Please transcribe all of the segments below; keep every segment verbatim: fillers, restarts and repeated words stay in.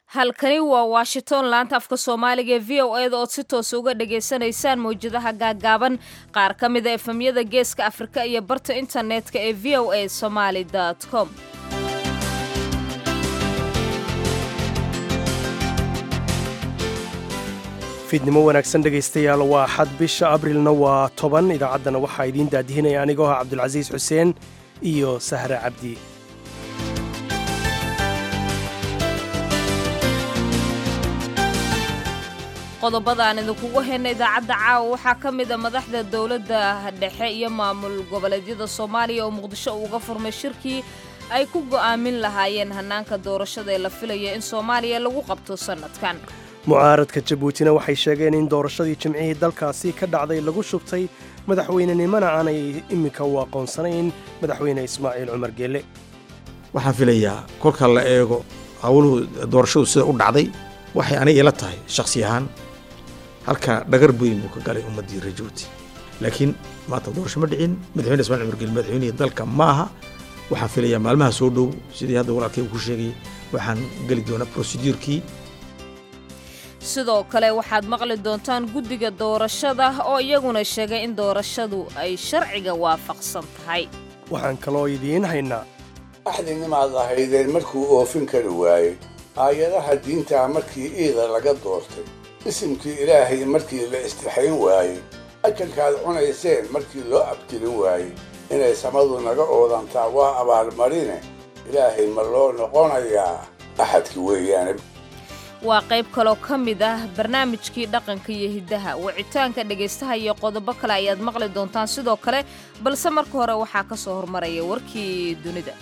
halkani waa Washington laanta afka Soomaaliga ee V O A da oo si toos uga dhageysanaysaan mowjadaha gaagaaban qaar ka mid ah efemyada geeska Afrika iyo barta internetka ee v o a somali dot com. fiidnimo wanaagsan dhegaystayaal waa xad bisha abrilna waa toban idaacaddana waxaa idiin daadihinaya anigoo ah cabdulcasiis xuseen iyo sahre cabdi. qodobada aan idinkugu hayna idaacadda caawa waxaa ka mid a madaxda dowladda dhexe iyo maamul goboleedyada Soomaaliya oo Muqdisho uga furmay shirkii ay ku go'aamin lahaayeen hanaanka doorashada ee la filayo in Soomaaliya lagu qabto sanadkan. mucaaradka Jabuutina waxay sheegeen in doorashadii jimcihii dalkaasi ka dhacday lagu shubtay madaxweynenimana aanay iminka u aqoonsanayn madaxweyne Ismaaciil Cumar Geelle. waxaan filayaa kolka la eego hawluhu doorashadu sida u dhacday waxay aniga ila tahay shakhsi ahaan halka dhagar weyn uu ka galay ummadii Jabuuti laakiin maanta doorasho ma dhicin madaxweyne Ismaaciil Cumar Geelle madaxweynaha dalka maaha. waxaan filayaa maalmaha soo dhow sidii hadda walaalkay ku sheegay waxaan gali doonaa procedure-kii. sidoo kale waxaad maqli doontaan guddiga doorashada oo iyaguna sheegay in doorashadu ay sharciga waafaqsan tahay. waxaan kaloo idiin haynaa axdinimaad ahaydeen markuu oofin kari waayey aayadaha diinta markii iida laga doortay isimkii ilaahay markii la istixayn waayey ajalkaad cunayseen markii loo abtirin waayey inay samadu naga oodantaa waa abaalmarine ilaahay ma loo noqonayaa axadki weeyaane. waa qayb kaloo ka mid ah barnaamijkii dhaqanka iyo hiddaha wicitaanka dhegaystaha iyo qodobo kale ayaad maqli doontaan sidoo kale balse marka hore waxaa ka soo hormaraya warkii dunida.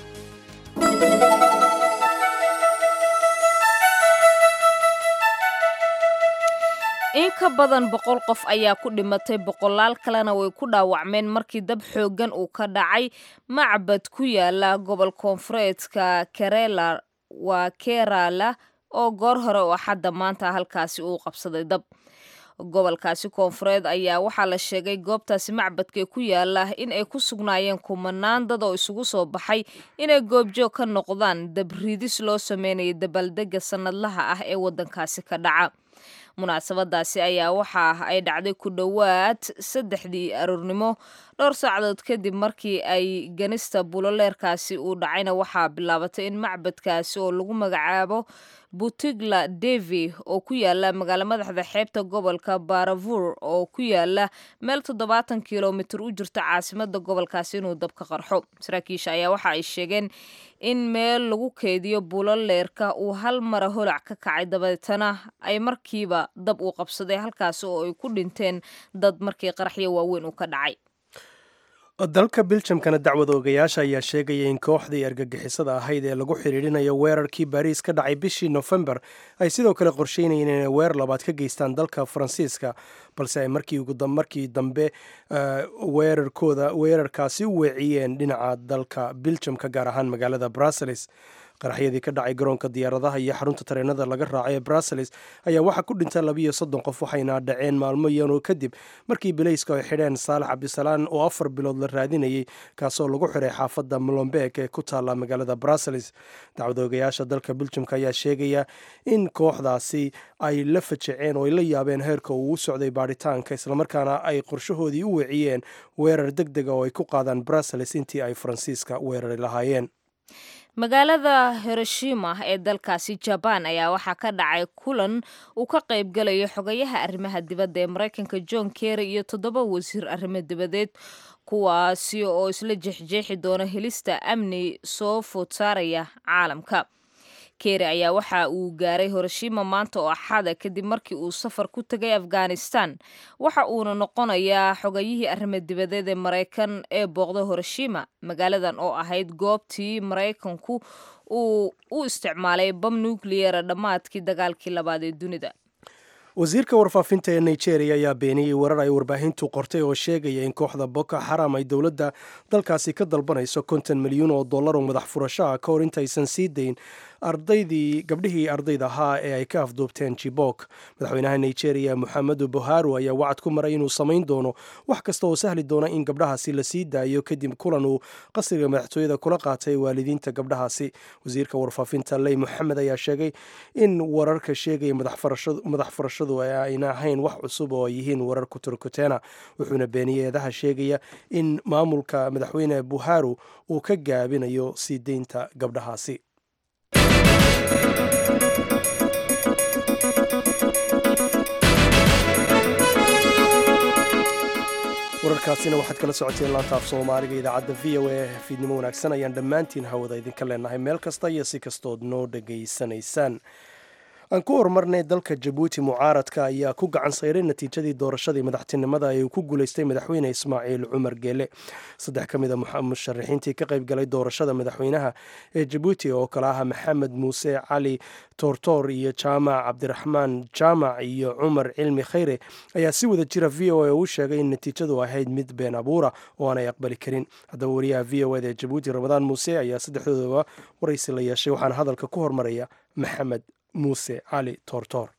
in ka badan boqol qof ayaa ku dhimatay boqolaal kalena way ku dhaawacmeen markii dab xooggan uu ka dhacay macbad ku yaala gobol koonfureedka Kerala waa Kerala oo goor hore oo xadda maanta halkaasi uu qabsaday dab. gobolkaasi koonfureed ayaa waxaa la sheegay goobtaasi macbadka ku yaala in ay ku sugnaayeen kumanaan dad oo isugu soo baxay inay goobjoog ka noqdaan dabridis loo sameeyay dabaldega sanadlaha ah ee wadankaasi ka dhaca. munaasabadaasi ayaa waxa ay dhacday ku dhowaad saddexdii aroornimo dhowr saacadood kadib markii ay ganista buloleerkaasi uu dhacayna waxaa bilaabatay in macbadkaasi oo lagu magacaabo Butigla Devi oo ku yaala magaalo madaxda xeebta gobolka Baravur oo ku yaala meel toddobaatan kiiloomitir u jirta caasimadda gobolkaasi inuu dab ka qarxo. saraakiisha ayaa waxa ay sheegeen in meel lagu keediyo buloleerka uu hal mar holac ka kacay dabeetana ay markiiba dab u qabsaday halkaas oo ay ku dhinteen dad markii qaraxyo waaweyn uu ka dhacay. dalka Belgiumkana dacwad oogayaasha ayaa sheegaya in kooxdii argagixisada ahayd ee lagu xiriirinayo weerarkii Paris ka dhacay bishii November ay sidoo kale qorsheynayeen inay weerar labaad ka geystaan dalka Faransiiska balse ay markii ugu markii dambe weerarkooda weerarkaasi u weeciyeen dhinaca dalka Belgiumka gaar ahaan magaalada Brussels. qaraxyadii ka dhacay garoonka diyaaradaha iyo xarunta tareenada laga raacay ee Brussels ayaa waxaa ku dhintay labiyo soddon qof waxayna dhaceen maalmo yano kadib markii bilayska ay xidheen Saalax Cabdisalaan oo afar bilood la raadinayay kaasoo lagu xiray xaafadda Molenbeek ee ku taala magaalada Brussels. dacwadoogayaasha dalka Belgiumka ayaa sheegaya in kooxdaasi ay la fajaceen oo ay la yaabeen heerka uu u socday baaritaanka islamarkaana ay qorshahoodii u weeciyeen weerar degdeg oo ay ku qaadaan Brussels intii ay Faransiiska weerari lahaayeen. magaalada Hiroshima ee dalkaasi Japan ayaa waxaa ka dhacay kulan uu ka qayb galayo xogayaha arrimaha dibadda ee Mareykanka John Kerry iyo toddoba wasiir arrimo dibadeed kuwaasi oo isla jeexjeexi doona helista amni soo food saaraya caalamka. Kerry ayaa waxa uu gaaray Hiroshima maanta oo axada kadib markii uu safar ku tagay Afghanistan waxa uuna noqonayaa xogayihii arrimo dibadeed ee Mareykan ee booqda Hiroshima magaaladan oo ahayd goobtii Mareykanku uu u isticmaalay bam nuclear dhamaadkii dagaalkii labaad ee dunida. wasiirka warfaafinta ee Nigeria ayaa beeniyay warar ay warbaahintu qortay oo sheegaya in kooxda Boko Haram ay dowladda dalkaasi ka dalbanayso konton milyan oo dollar oo madax furasho ah ka hor intaysan sii dayn ardaydii gabdhihii ardayda ahaa ee ay ka afduubteen jibok. madaxweynaha nigeria moxamedu buhari ayaa wacad ku maray inuu samayn doono wax kasta oo sahli doona in gabdhahaasi la sii daayo kadib kulan uu qasriga madaxtooyada kula qaatay waalidiinta gabdhahaasi. wasiirka warfaafinta ley moxamed ayaa sheegay in wararka sheegaya madax furashadu ayna ahayn wax cusub oo ay yihiin warar kuturkuteena. wuxuuna beeniyey eedaha sheegaya in maamulka madaxweyne buhari uu ka gaabinayo sii deynta gabdhahaasi. wararkaasina waxaad kala socoteen laanta af soomaaliga idaacadda v o a fiidnimo wanaagsan ayaan dhammaantiin hawada idinka leenahay meel kasta iyo si kastood noo dhegaysanaysaan. aan ku horumarnay dalka jabuuti mucaaradka ayaa ku gacan sayray natiijadii doorashadii madaxtinimada ee uu ku guulaystay madaxweyne ismaaciil cumar geele. saddex ka mid a musharaxiintii ka qayb galay doorashada madaxweynaha ee jabuuti oo kale ah maxamed muuse cali toortoor iyo jaamac cabdiraxmaan jaamac iyo cumar cilmi khayre ayaa si wada jira v o a u sheegay in natiijadu ahayd mid been abuura oo aanay aqbali karin. haddaba wariyaha v o eda ee jabuuti ramadaan muuse ayaa saddexdoodaba waraysi la yeeshay waxaana hadalka ku hormaraya maxamed muuse cali toortoor.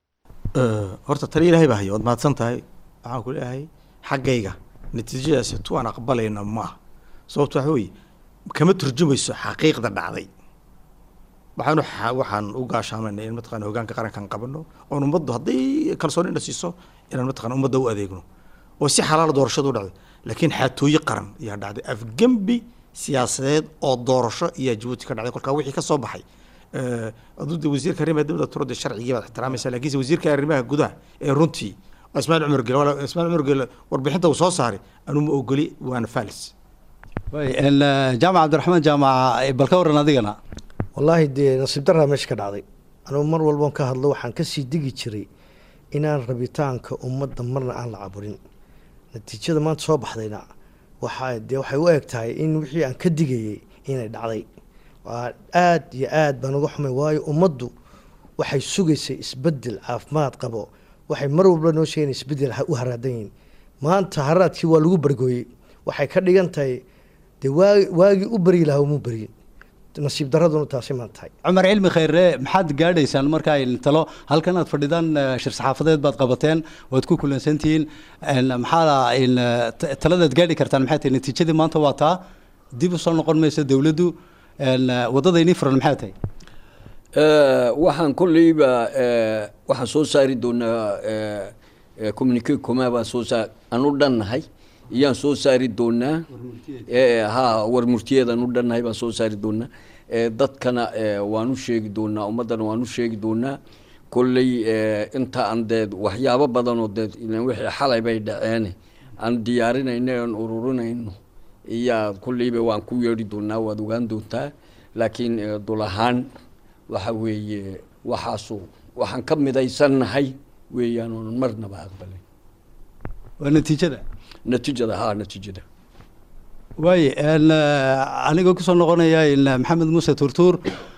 horta tali ilaahay baa hayo waad mahadsan tahay. waxaan ku leeyahay xaggayga natiijadaasi tu aan aqbalayna maaha. sababto waxa weeye kama turjumayso xaqiiqda dhacday. waxaan waxaan u gaashaamanay in mataqaana hogaanka qarankan qabano oon ummaddu hadday kalsoonina siiso inaan mataqaana ummadda u adeegno oo si xalaal doorashadu u dhacday. laakiin xaatooyo qaran ayaa dhacday afgembi siyaasadeed oo doorasho iyo Jabuuti ka dhacday. kolkaa wixii ka soo baxay aduuda wasiirka arrimaha dowladda turada sharciga baad ixtiraamaysaa laakiin wasiirka arrimaha gudaha ee runtii Ismaaciil Cumar Gele wala Ismaaciil Cumar Gele warbixinta uu soo saaray anu ma ogoli waana falis. way in jaamac Cabdiraxmaan jaamac balka waran adigana wallahi de nasiib darra meesha ka dhacday. anu mar walba ka hadlo waxaan ka sii digi jiray inaan rabitaanka ummadda marna aan la caburin. natiijada maanta soo baxdayna waxa de waxay u egtahay in wixii aan ka digayay inay dhacday. aad iyo aad baan uga xumay waayo ummaddu waxay sugaysay isbedel caafimaad qabo. waxay mar walba noo sheegeen isbedel u haraadan yihiin. maanta haraadkii waa lagu bargooyey. waxay ka dhigan tahay dee waagii u bari lahaa uma bariyin. nasiib daraduna taasi maan tahay. cumar cilmi khayre maxaad gaadhaysaan markaa in talo halkan aad fadhidaan shir saxaafadeed baad qabateen waad ku kulansantihiin maxaa in taladaad gaadhi kartaan maxay tahay natiijadii maanta waa taa dib u soo noqon mayso dowladdu wadadaynii furan maxay tahay. waxaan kolleyba waxaan soo saari doonaa communique commun baan soo saar aan u dhannahay iyaan soo saari doonaa ha war murtiyeedaan u dhannahay baan soo saari doonaa dadkana waan u sheegi doonaa ummaddana waan u sheegi doonaa kolley inta aan dee waxyaabo badan oo dee wixii xalay bay dhaceen aan diyaarinayno aan ururinayno iyaa kolleyba waan ku yeedhi doonaa waad ogaan doontaa laakiin dul ahaan waxa weeye waxaasu waxaan ka midaysannahay weeyaan oonan marnaba aqbalay. waa natiijada natiijada haa natiijada waaye anigoo kusoo noqonaya maxamed muuse turtuur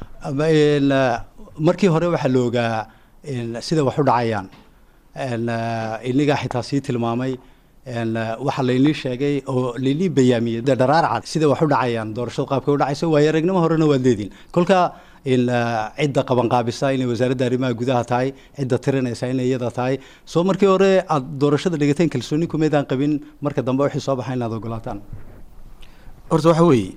markii hore waxaa la ogaa sida wax u dhacayaan inigaa xitaa sii tilmaamay waxaa laynii sheegay oo laynii bayaamiyey dharaar cad sida wax u dhacayaan doorashada qaabka u dhacayso waayo aragnimo horena waad leediin kolkaa cidda qabanqaabisa inay wasaaradda arrimaha gudaha tahay cidda tirinaysa inay iyada tahay soo markii hore aad doorashada dhigateen kalsooni kumeedaan qabin marka dambe wixii soo baxay inaad ogolaataan. horta waxa weeye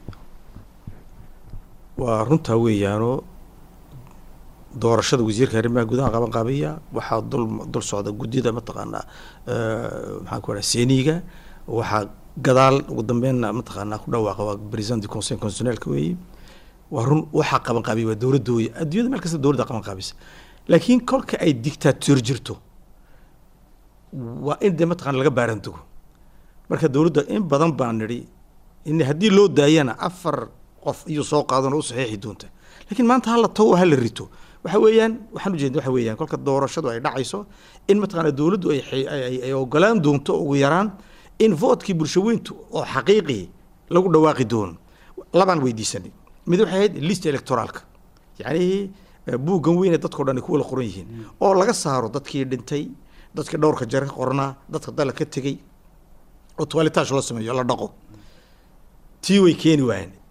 waa runtaa weeyaanoo doorashada wasiirka arrimaha gudaha qabanqaabiya waxaa dul dul socda guddida mataqaanaa maxaan ku rahaa seeniga waxaa gadaal ugu dambeynna mataqaanaa ku dhawaaqa waa president du conseil constitutionnel weeye waa run waxaa qabanqaabiya waa dowladda weeye adduunyada meel kasta dowladda qabanqaabisa laakiin kolka ay dictator jirto waa in dee mataqaana laga baarantugo marka dowladda in badan baan nidhi in haddii loo daayana afar qof iyo soo qaadan oo u saxiixi doonta laakiin maanta hala tago hala rito waxa weeyaan waxaan ujeedna waxa weeyaan kolka doorashadu ay dhacayso in mataqaana dowladdu ay ay ogolaan doonto ugu yaraan in votkii bulshaweyntu oo xaqiiqi lagu dhawaaqi doono labaan weydiisanay mid waxay ahayd list electoralka yacni buuggan weyn ee dadkao dhan ay ku wada qoran yihiin oo laga saaro dadkii dhintay dadkii dhowrka jare ka qoranaa dadka dala ka tegey oo toiletash loo sameeyo la dhaqo tii way keeni waayeen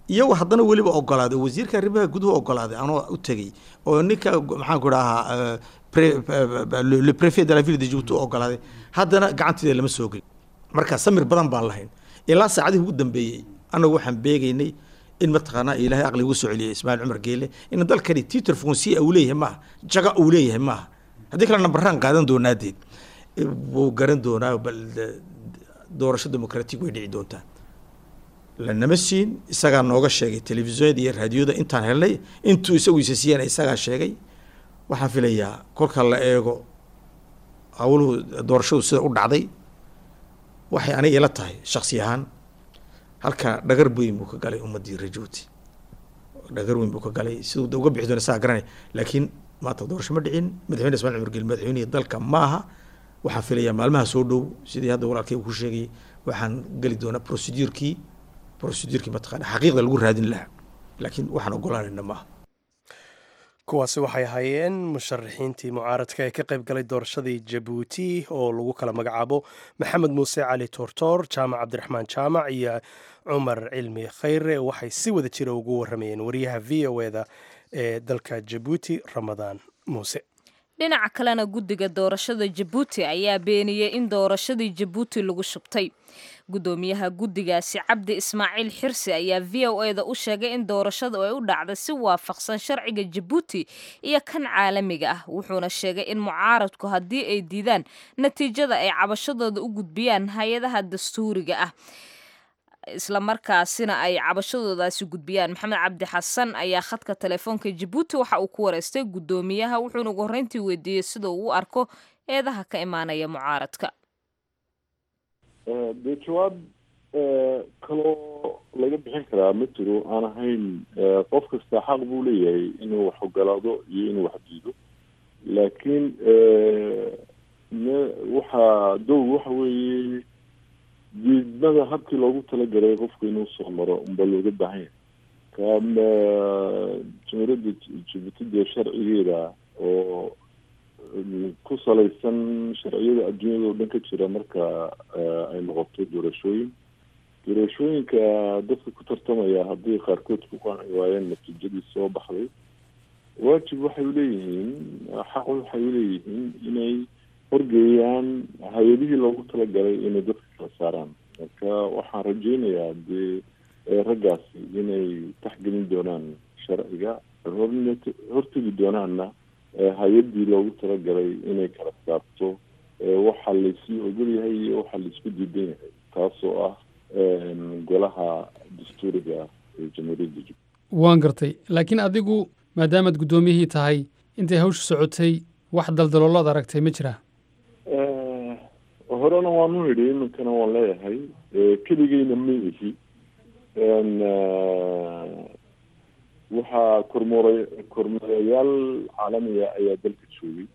iyagu haddana weliba ogolaaday wasiirka arrimaha guduhu ogolaaday anoo u tegey oo ninka maxaan ku dhahaa le préfet de la ville de Djibouti ogolaaday haddana gacanteeda lama soo gelin marka samir badan baan lahayn ilaa saacadii ugu dambeeyey anagu waxaan beegaynay in mataqaanaa ilaahay aqli ugu soo celiyay Ismaaciil Cumar Geele in dalkani titre foncier uu leeyahay ma jaga uu leeyahay ma haddii kale nambaraan qaadan doonaadeed wuu garan doonaa bal doorasho dimuqraatiga way dhici doontaa lanama siin isagaa nooga sheegay telefishinada iyo raadiyoda intaan helnay intuu isagu isa siiyeen isagaa sheegay waxaan filayaa kolka la eego hawluhu doorashadu sida u dhacday waxay aniga ila tahay shakhsi ahaan halka dhagar weyn buu ka galay ummadii Djibouti dhagar weyn buu ka galay sidoo uga bixi doona saa garanay laakiin maanta doorasho ma dhicin madaxweyne Ismaaciil Cumar Geele madaxweynaha dalka maaha waxaan filayaa maalmaha soo dhow sidii hadda walaalkay ku sheegay waxaan gali doonaa procedure-kii procedure-kii mataqaana xaqiiqda lagu raadin lahaa laakiin waxaan ogolaanayna maaha kuwaasi waxay ahaayeen musharaxiintii mucaaradka ee ka qayb galay doorashadii Djibouti oo lagu kala magacaabo Maxamed Muuse Cali Tortor Jaamac Cabdiraxmaan Jaamac iyo Cumar Cilmi Khayre waxay si wada jira ugu waramayeen wariyaha V O A-da ee dalka Djibouti Ramadaan Muuse dhinaca kalena guddiga doorashada Djibouti ayaa beeniyay in doorashadii Djibouti lagu shubtay gudoomiyaha guddigaasi Cabdi Ismaaciil Xirsi ayaa V O A-da u sheegay in doorashadu ay u dhacday si waafaqsan sharciga Djibouti iyo kan caalamiga ah wuxuuna sheegay in mucaaradku haddii ay diidaan natiijada ay cabashadooda u gudbiyaan hay'adaha dastuuriga ah isla markaasina ay cabashadoodaasi gudbiyaan Maxamed Cabdi Xasan ayaa khadka telefoonka Djibouti waxa uu ku wareystay gudoomiyaha wuxuuna ugu horreyntii weydiiyey sida uu u arko eedaha ka imaanaya mucaaradka dee jawaab kaloo laga bixin karaa ma jiro aan ahayn qof kasta xaq buu leeyahay inuu wax ogolaado iyo inuu wax diido laakiin waxaa dow waxa weeye diidmada habkii loogu talagalay qofku inuu soo maro unba looga baahan yahay kaama jumhuuriyadda Djibouti dee sharcigeeda oo ku salaysan sharciyada adduunyada oo dhan ka jira marka ay noqoto doorashooyin doorashooyinka dadka ku tartamaya haddii qaarkood ku qanci waayeen natiijadii soo baxday waajib waxay leeyihiin xaq waxay leeyihiin inay horgeeyaan hay-adihii loogu talagalay inay dadka kala saaraan marka waxaan rajeynayaa dee raggaasi inay taxgelin doonaan sharciga hortegi doonaanna hay-adii loogu talagalay inay kala saarto waxa laysii ogol yahay iyo waxa laisku diidan yahay taasoo ah golaha dastuuriga ee jamhuuriyadda Djibouti waan gartay laakiin adigu maadaamaad guddoomiyihii tahay intay hawsha socotay wax daldaloolood aragtay ma jiraa horena waanu nidhi iminkana waan leeyahay keligeyna ma ihi waxaa kormoora kormeerayaal caalamiga ayaa dalka joogay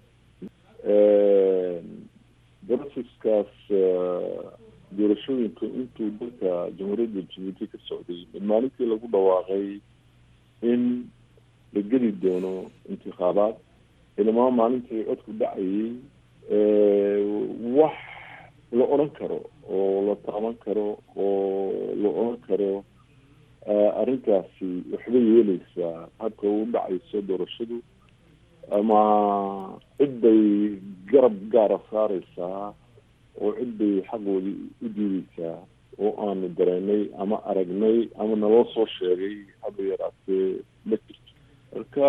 broseskaas doorashooyinka intuu dalka jamhuuriyadda Djibouti ka socday maalintii lagu dhawaaqay in la geli doono intikhaabaad ilmaa maalintii codku dhacayay wax la odhan karo oo la taaban karo oo la odhan karo arrintaasi waxbay yeeleysaa habka u dhacayso doorashadu ama cid bay garab gaara saareysaa oo cid bay xaqoodii u diideysaa oo aanu dareennay ama aragnay ama naloo soo sheegay haba yaraatee ma jirto marka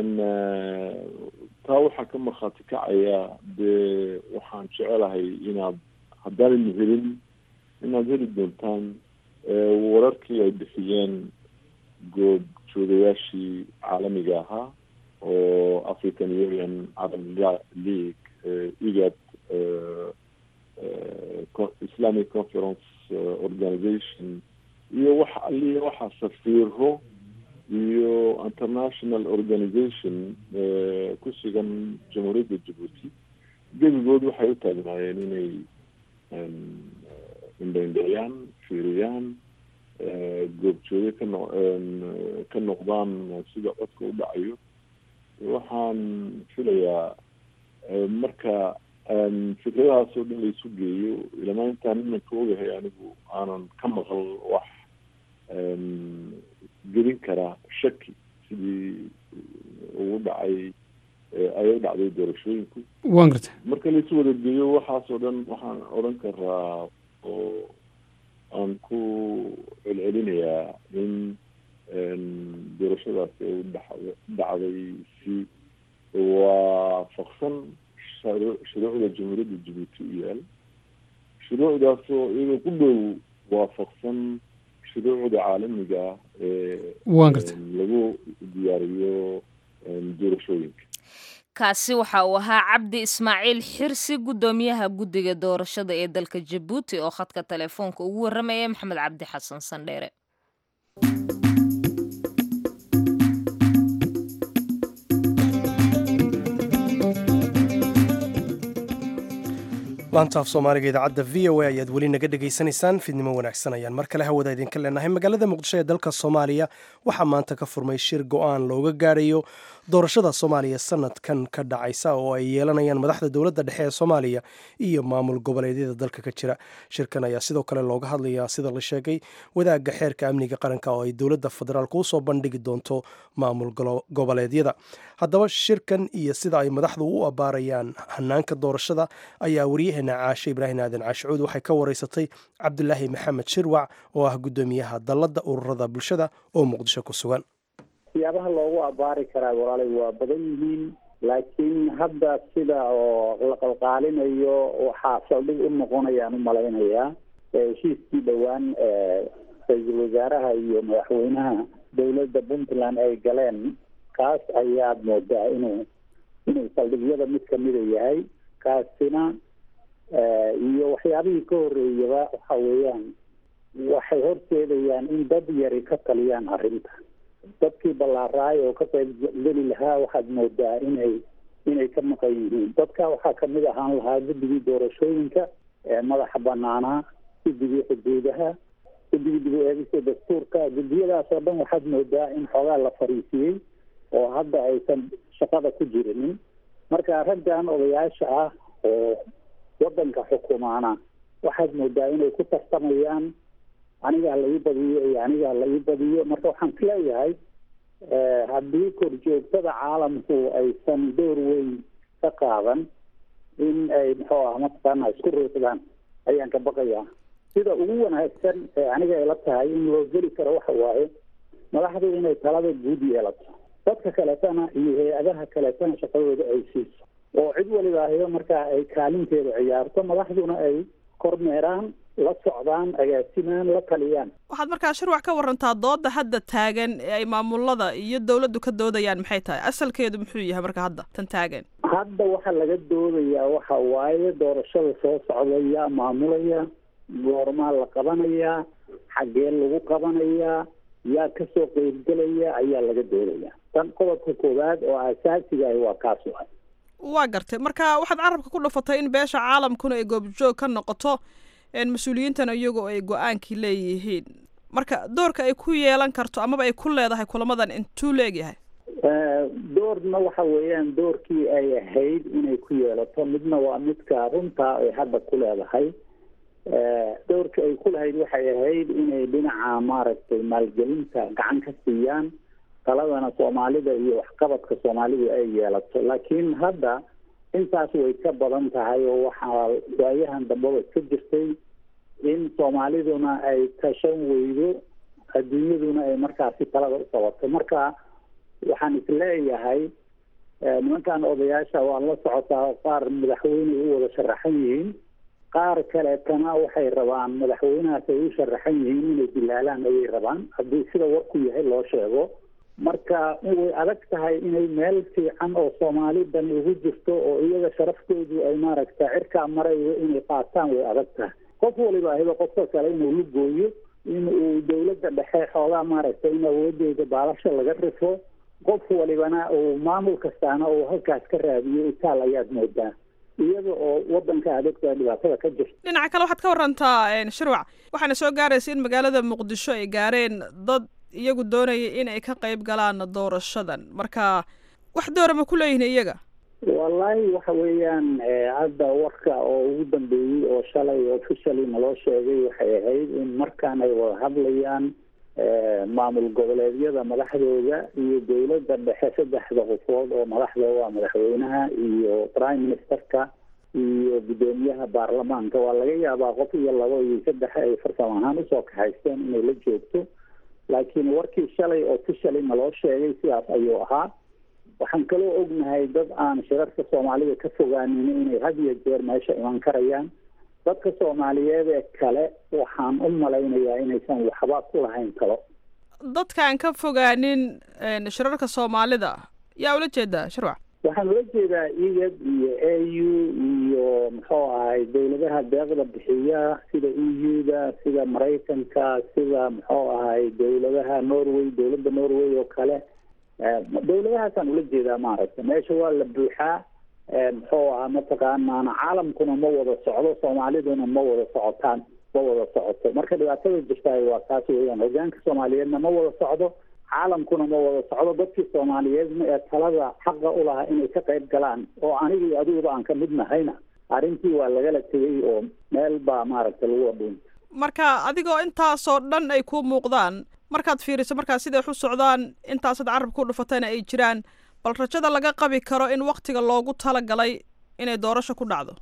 taa waxaa ka markhaati kacaya dee waxaan jecelahay inaad haddaanaynu helin inaad heli doontaan wararkii ay bixiyeen goob joogayaashii caalamiga ahaa oo African Union, Arab League, IGAD, Islamic Conference Organization iyo wax aliya waxa safiiro iyo international organization ku sugan jamhuuriyadda Djibouti gebigood waxay u taagnaayeen inay indhaindhayaan fiiriyaan goobjooge ka no ka noqdaan sida codka u dhacayo waxaan filayaa marka fikradahaas oo dhan laysu geeyo ilama intaan iminka ogahay anigu aanan ka maqal wax gelin karaa shaki sidii ugu dhacay ayay dhacday doorashooyinku waan gartay marka laisu wada geeyo waxaas oo dhan waxaan odhan karaa oo aan ku celcelinayaa in doorashadaasi ay dhacday si waafaqsan shuruucda jamhuuriyadda jabuuti u yaal shuruucdaasoo iyadoo ku dhow waafaqsan shuruucda caalamiga ee lagu diyaariyo doorashooyinka. kaasi waxa uu ahaa cabdi ismaaciil xirsi guddoomiyaha guddiga doorashada ee dalka jabuuti oo khadka telefoonka ugu warramaya maxamed cabdi xasan sandheere. laanta af soomaaliga idaacadda v o a ayaad weli naga dhegaysanaysaan fidnimo wanaagsan ayaan mar kale hawada idinka leenahay. magaalada muqdisho ee dalka soomaaliya waxaa maanta ka furmay shir go-aan looga gaarayo doorashada soomaaliya sanadkan ka dhacaysa oo ay yeelanayaan madaxda dowladda dhexe ee soomaaliya iyo maamul goboleedyada dalka ka jira. shirkan ayaa sidoo kale looga hadlayaa sida la sheegay wadaagga xeerka amniga qaranka oo ay dowladda federaalka usoo bandhigi doonto maamul goboleedyada. haddaba shirkan iyo sida ay madaxdu u abaarayaan hanaanka doorashada ayaa waryaheena caashe ibraahim aadan caashicuud waxay ka wareysatay cabdulaahi maxamed shirwac oo ah guddoomiyaha dalladda ururada bulshada oo muqdisho ku sugan. siyaabaha loogu abaari karaa walaalay waa badan yihiin, laakiin hadda sida oo la qalqaalinayo waxaa saldhig u noqonayaan u malaynayaa heshiiskii dhowaan ra-iisul wasaaraha iyo madaxweynaha dowladda puntland ay galeen. kaas ayaad moodaa inuu inuu saldhigyada mid kamida yahay. kaasina iyo waxyaabihii ka horeeyaba waxa weeyaan waxay horseedayaan in dad yari ka taliyaan arrinta. dadkii ballaaraay oo ka qayb geli lahaa waxaad moodaa inay inay ka maqan yihiin. dadka waxaa kamid ahaan lahaa guddigii doorashooyinka ee madaxa banaanaa, guddigii xuduudaha, guddigii dib u eegista dastuurka. guddiyadaas oo dhan waxaad moodaa in xoogaa la fariisiyey oo hadda aysan shaqada ku jirinin. marka raggan odayaasha ah oo wadanka xukumaana waxaad moodaa inay ku tartamayaan aniga la ii badiyo iyo aniga la ii badiyo. marka waxaan isleeyahay haddii korjoogtada caalamku aysan door weyn ka qaadan in ay muxuu ah mataqaana isku riiqdaan ayaan ka baqayaa. sida ugu wanaagsan ee aniga ay la tahay in loo geli karo waxa waaye madaxdu inay talada guud yeelato, dadka kaletana iyo hay-adaha kaletana shaqadooda ay siiso oo cid waliba ahiba markaa ay kaalinteeda ciyaarto, madaxduna ay kormeeraan, la socdaan, agaasimaan, la taliyaan. waxaad markaa shirwac ka warantaa dooda hadda taagan ee ay maamulada iyo dowladdu ka doodayaan maxay tahay? asalkeedu muxuu yahay marka hadda tan taagan? hadda waxaa laga doodayaa waxa waaye doorashada soo socdaya, maamulaya, goormaa la qabanayaa, xaggee lagu qabanayaa, yaa kasoo qeybgelaya ayaa laga doodayaa. tan qodobka koowaad oo asaasiga ah waa kaas waay. waa gartay. marka waxaad carabka ku dhufatay in beesha caalamkuna ay goobjoog ka noqoto mas-uuliyiintana iyagoo ay go-aankii leeyihiin. marka doorka ay ku yeelan karto amaba ay ku leedahay kulamadan intuu leegyahay? doorna waxa weeyaan doorkii ay ahayd inay ku yeelato, midna waa midka runta ay hadda ku leedahay. doorka ay ku lahayd waxay ahayd inay dhinaca maaragtay maalgelinta gacan ka siiyaan, taladana soomaalida iyo waxqabadka soomaalidu ay yeelato. laakiin hadda intaas way ka badan tahay oo waxaa waayahan dambaba ka jirtay in soomaaliduna ay tashan weydo, adduunyaduna ay markaasi talada u qabato. marka waxaan isleeyahay nimankan odayaasha waa la socotaa, qaar madaxweyne u wada sharaxan yihiin, qaar kaleetana waxay rabaan madaxweynahaas ay u sharaxan yihiin inay dilaalaan ayay rabaan haddii sida warku yahay loo sheego. marka way adag tahay inay meel fiican oo soomaali dani ugu jirto oo iyaga sharaftoodu ay maaragta cirkaa marayo inay qaataan way adag tahay. qof waliba ahiba qofka kale inuu la gooyo, in uu dowladda dhexe xoogaa maaragtay in awoodeeda baalasha laga rifo, qof walibana uu maamul kastaana uu halkaas ka raadiyo itaal ayaad moodaa, iyada oo wadanka adagta dhibaatada ka jirta. dhinaca kale waxaad ka warantaa shirwac, waxaana soo gaaraysa in magaalada muqdisho ay gaareen dad iyagu doonaya in ay ka qayb galaan doorashadan. marka wax doora ma ku leeyihin iyaga? wallaahi waxa weeyaan hadda warka oo ugu dambeeyey oo shalay officially naloo sheegay waxay ahayd in markaan ay wada hadlayaan maamul goboleedyada madaxdooda iyo dowladda dhexe saddexda qofood oo madaxda waa madaxweynaha iyo prime ministerka iyo guddoomiyaha baarlamaanka waa laga yaabaa qof iyo labo iyo saddex ay farsamo ahaan usoo kaxaysteen inay la joogto laakiin warkii shalay oo si shalay ma loo sheegay sidaas ayuu ahaa waxaan kaloo ognahay dad aan shirarka soomaalida ka fogaanin inay had iyo jeer meesha iman karayaan dadka soomaaliyeed ee kale waxaan u malaynayaa inaysan waxba ku lahayn talo dadkaan ka fogaanin shirarka soomaalida yaa ula jeedaa shirwac waxaan ula jeedaa igad iyo a u iyo muxuu ahay dowladaha deeqda bixiya sida e u-da sida maraykanka sida muxuu ahay dowladaha norway dowladda norway oo kale dowladahaasaan ula jeedaa maaragta meesha waa la buuxaa muxuu ahaa mataqaanaana caalamkuna ma wada socdo soomaaliduna ma wada socotaan ma wada socoto marka dhibaatada jirtaay waa taas weeyaan hogaanka soomaaliyeedna ma wada socdo caalamkuna ma wada socdo dadkii soomaaliyeedna ee talada xaqa u lahaa inay ka qayb galaan oo aniga iyo adiguba aan ka mid nahayna arrintii waa lagala tegey oo meel baa maaragta lagu wadhuunta marka adigoo intaasoo dhan ay ku muuqdaan markaad fiiriso markaa siday u socdaan intaasaad carab ku dhufatayna ay jiraan bal rajada laga qabi karo in waktiga loogu talagalay inay doorasho ku dhacdo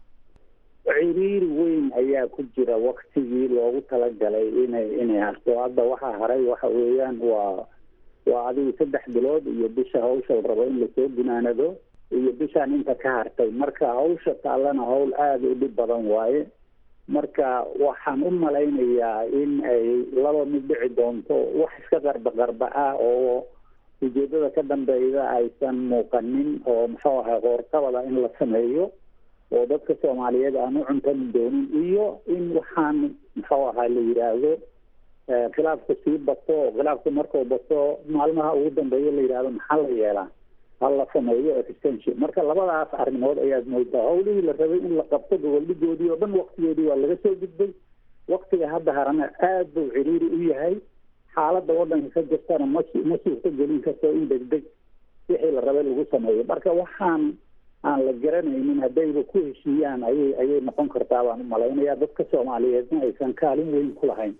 ciriiri weyn ayaa ku jira waktigii loogu talagalay inay inay harto hadda waxaa haray waxa weeyaan waa waa adigu saddex bilood iyo bisha hawsha la rabo in lasoo gunaanado iyo bishaan inta ka hartay marka hawsha taallana hawl aada u dhib badan waaye marka waxaan u malaynayaa in ay laba mid dhici doonto wax iska qarba qarba ah oo ujeedada ka dambeyda aysan muuqanin oo muxuu ahay qoorqabada in la sameeyo oo dadka soomaaliyeed aan u cuntami doonin iyo in waxaan muxuu ahaa la yidhaahdo khilaafku sii bato oo khilaafku markuu bato maalmaha ugu dambeeya la yidhahdo maxaa la yeelaa ha la sameeyo extension marka labadaas arrimood ayaad moodaa hawlihii la rabay in la qabto goboldhigoodii oo dhan waktigoodii waa laga soo gudbay waktiga hadda harana aad buu ciriiri u yahay xaaladda waddanka ka jirtana ma ma suurto gelin karto in degdeg wixii la rabay lagu sameeyo marka waxaan aan la garanaynin haddayba ku heshiiyaan ayay ayay noqon kartaa baan u malaynayaa dadka soomaaliyeedna aysan kaalin weyn ku lahayn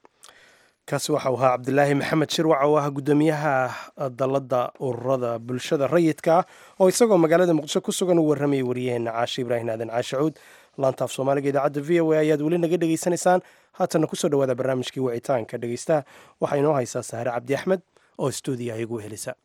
kaasi waxa uu ahaa cabdilaahi maxamed shirwac oo ah guddoomiyaha dalladda ururada bulshada rayidka ah oo isagoo magaalada muqdisho ku sugan u warramayay wariyaheena caashe ibraahim aadan caashacuud laantaaf soomaaliga idaacadda v o a ayaad weli naga dhegaysanaysaan haatanna kusoo dhawaada barnaamijkii wicitaanka dhegaystaha waxaa inoo haysaa sahre cabdi axmed oo stuudiyaha igu helisa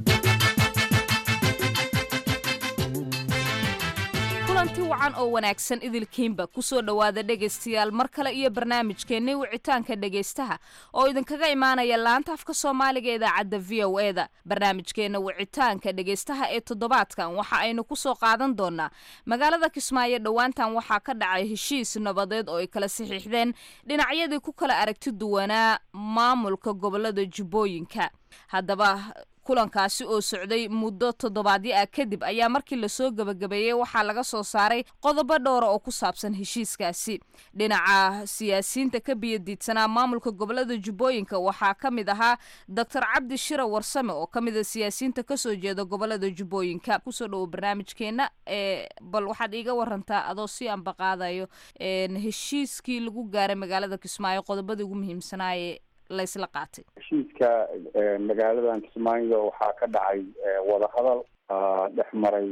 kulanti wacan oo wanaagsan idilkiinba kusoo dhowaada dhegaystayaal mar kale iyo barnaamijkeennii wicitaanka dhegaystaha oo idinkaga imaanaya laanta afka soomaaliga idaacadda v o e da barnaamijkeenna wicitaanka dhegaystaha ee toddobaadkan waxa aynu kusoo qaadan doonaa magaalada kismaayo dhowaantan waxaa ka dhacay heshiis nabadeed oo ay kala saxiixdeen dhinacyadii ku kala aragti duwanaa maamulka gobolada jubbooyinka haddaba kulankaasi oo socday muddo toddobaadyo ah kadib ayaa markii lasoo gebagabeeyey waxaa laga soo saaray qodobo dhowra oo ku saabsan heshiiskaasi dhinaca siyaasiyiinta ka biyadiidsanaa maamulka gobolada jubbooyinka waxaa ka mid ahaa doctor cabdi shira warsame oo ka mid a siyaasiyiinta kasoo jeeda gobolada jubbooyinka kusoo dhowo barnaamijkeena ee bal waxaad iiga warantaa adoo si ambaqaadayo heshiiskii lagu gaaray magaalada kismaayo qodobadii ugu muhiimsanaaye laysla qaatay heshiiska magaaladan kismaayo waxaa ka dhacay wadahadal dhex maray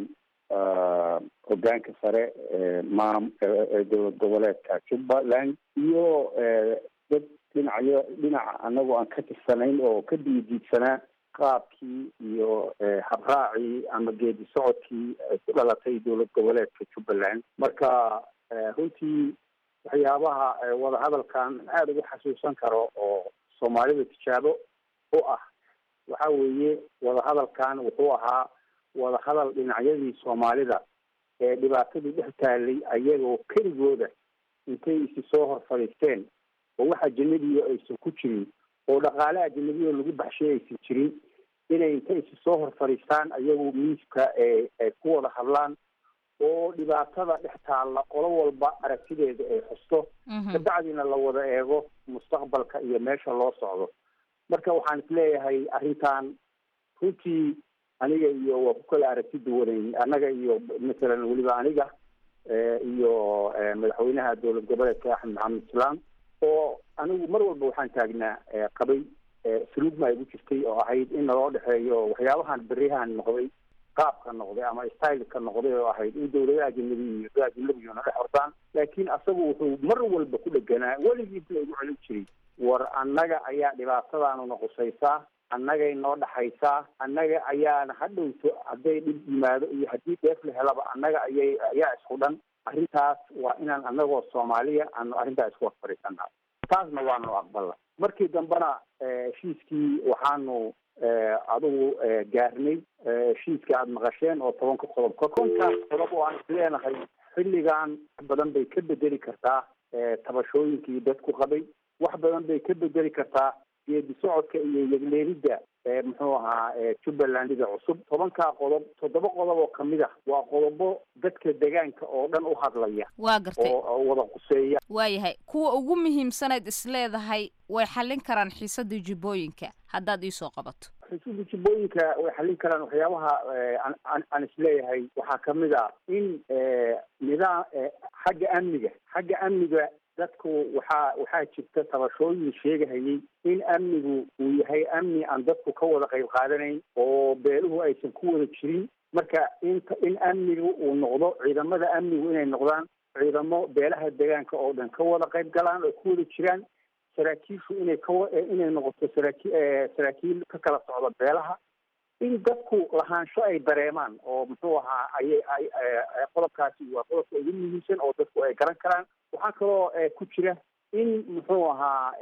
hogaanka sare maam dowlad goboleedka jubbaland iyo dad dhinacyo dhinaca anagu aan ka tirsanayn oo ka diidiidsanaa qaabkii iyo habraacii ama geedi socodkii ay ku dhalatay dowlad goboleedka jubbaland marka runtii waxyaabaha wadahadalkan aada ugu xasuusan karo oo soomaalida tijaabo u ah waxa weeye wadahadalkan wuxuu ahaa wadahadal dhinacyadii soomaalida ee dhibaatadii dhex taalay ayagoo keligooda intay isi soo hor fadhiisteen oo wax ajanabiyo aysan ku jirin oo dhaqaale ajanabiyo lagu baxshay aysan jirin inay intay isi soo hor fadhiistaan ayagu miiska ee ay ku wada hadlaan oo dhibaatada dhex taalla qolo walba aragtideeda ay xusto kabacdina la wada eego mustaqbalka iyo meesha loo socdo marka waxaan isleeyahay arrintan runtii aniga iyo waa ku kala aragti duwanayn annaga iyo masalan weliba aniga iyo madaxweynaha dowlad goboleedka axmed maxamed islaam oo anigu mar walba waxaan taagnaa qabay suluugma ay u jirtay oo ahayd in naloo dhexeeyo waxyaabahan beryahan noqday qaabka noqday ama styleka noqday oo ahayd in dawladaha ajnabi iyo dad ajnabiguna dhex ordaan laakiin asagu wuxuu mar walba ku dheganaa weligiisna igu celin jiray war annaga ayaa dhibaatadaanuna qusaysaa annagay noo dhaxaysaa annaga ayaana hadhowto hadday dhib yimaado iyo haddii dheef la helaba annaga ayay ayaa isku dhan arrintaas waa inaan annagoo soomaaliya aanu arrintaa isku war fadhiisanaa taasna waanu aqbala markii dambena heshiiskii waxaanu adigu gaarnay heshiiska aada maqasheen oo tobanka qodob ka kontaas qodob oo aan isleenahay xilligan wax badan bay ka bedeli kartaa tabashooyinkii dadku qabay wax badan bay ka bedeli kartaa geedi socodka iyo yegleelidda muxuu ahaa jubbalandida cusub tobankaa qodob toddoba qodob oo kamid ah waa qodobo dadka deegaanka oo dhan u hadlaya waa gartay oo wada quseeya waayahay kuwa ugu muhiimsanayd isleedahay way xallin karaan xiisadda jubbooyinka haddaad iisoo qabato xiisadda jubbooyinka way xallin karaan waxyaabaha aan isleeyahay waxaa kamid ah in nidaam xagga amniga xagga amniga dadku waxaa waxaa jirta tabashooyin sheegahayay in amnigu uu yahay amni aan dadku ka wada qayb qaadanayn oo beeluhu aysan ku wada jirin marka inta in amnigu uu noqdo ciidamada amnigu inay noqdaan ciidamo beelaha deegaanka oo dhan ka wada qayb galaan oo ku wada jiraan saraakiishu inay ka inay noqoto saraaki saraakiil ka kala socda beelaha in dadku lahaansho ay dareemaan oo muxuu ahaa ayay ay qodobkaasi waa qodobka ugu muhiimsan oo dadku ay garan karaan waxaa kaloo ku jira in muxuu ahaa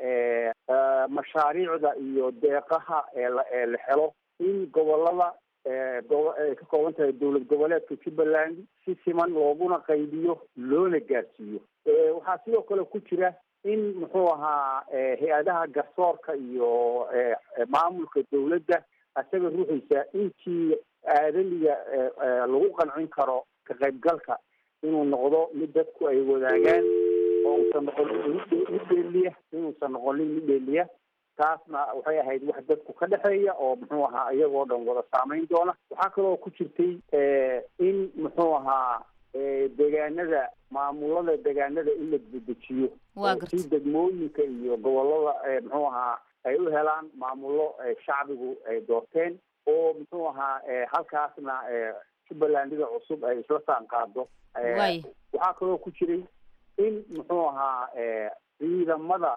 mashaariicda iyo deeqaha eela ee la helo in gobolada go- ay ka kooban tahay dowlad goboleedka jubbaland si siman looguna qaybiyo loona gaarsiiyo waxaa sidoo kale ku jira in muxuu ahaa hay-adaha garsoorka iyo maamulka dawladda isaga ruuxiisa intii aadamiga lagu qancin karo ka qaybgalka inuu noqdo mid dadku ay wadaagaan oo uusan noqonin mid dheeliya inuusan noqonin mid dheeliya taasna waxay ahayd wax dadku ka dhexeeya oo muxuu ahaa iyagoo dhan wada saameyn doona waxaa kaloo ku jirtay in muxuu ahaa deegaanada maamulada deegaanada in la dedejiyo si degmooyinka iyo gobolada muxuu ahaa ay u helaan maamulo shacbigu ay doorteen oo muxuu ahaa halkaasna jubbalandida cusub ay isla saan qaado waxaa kaloo ku jiray in muxuu ahaa ciidamada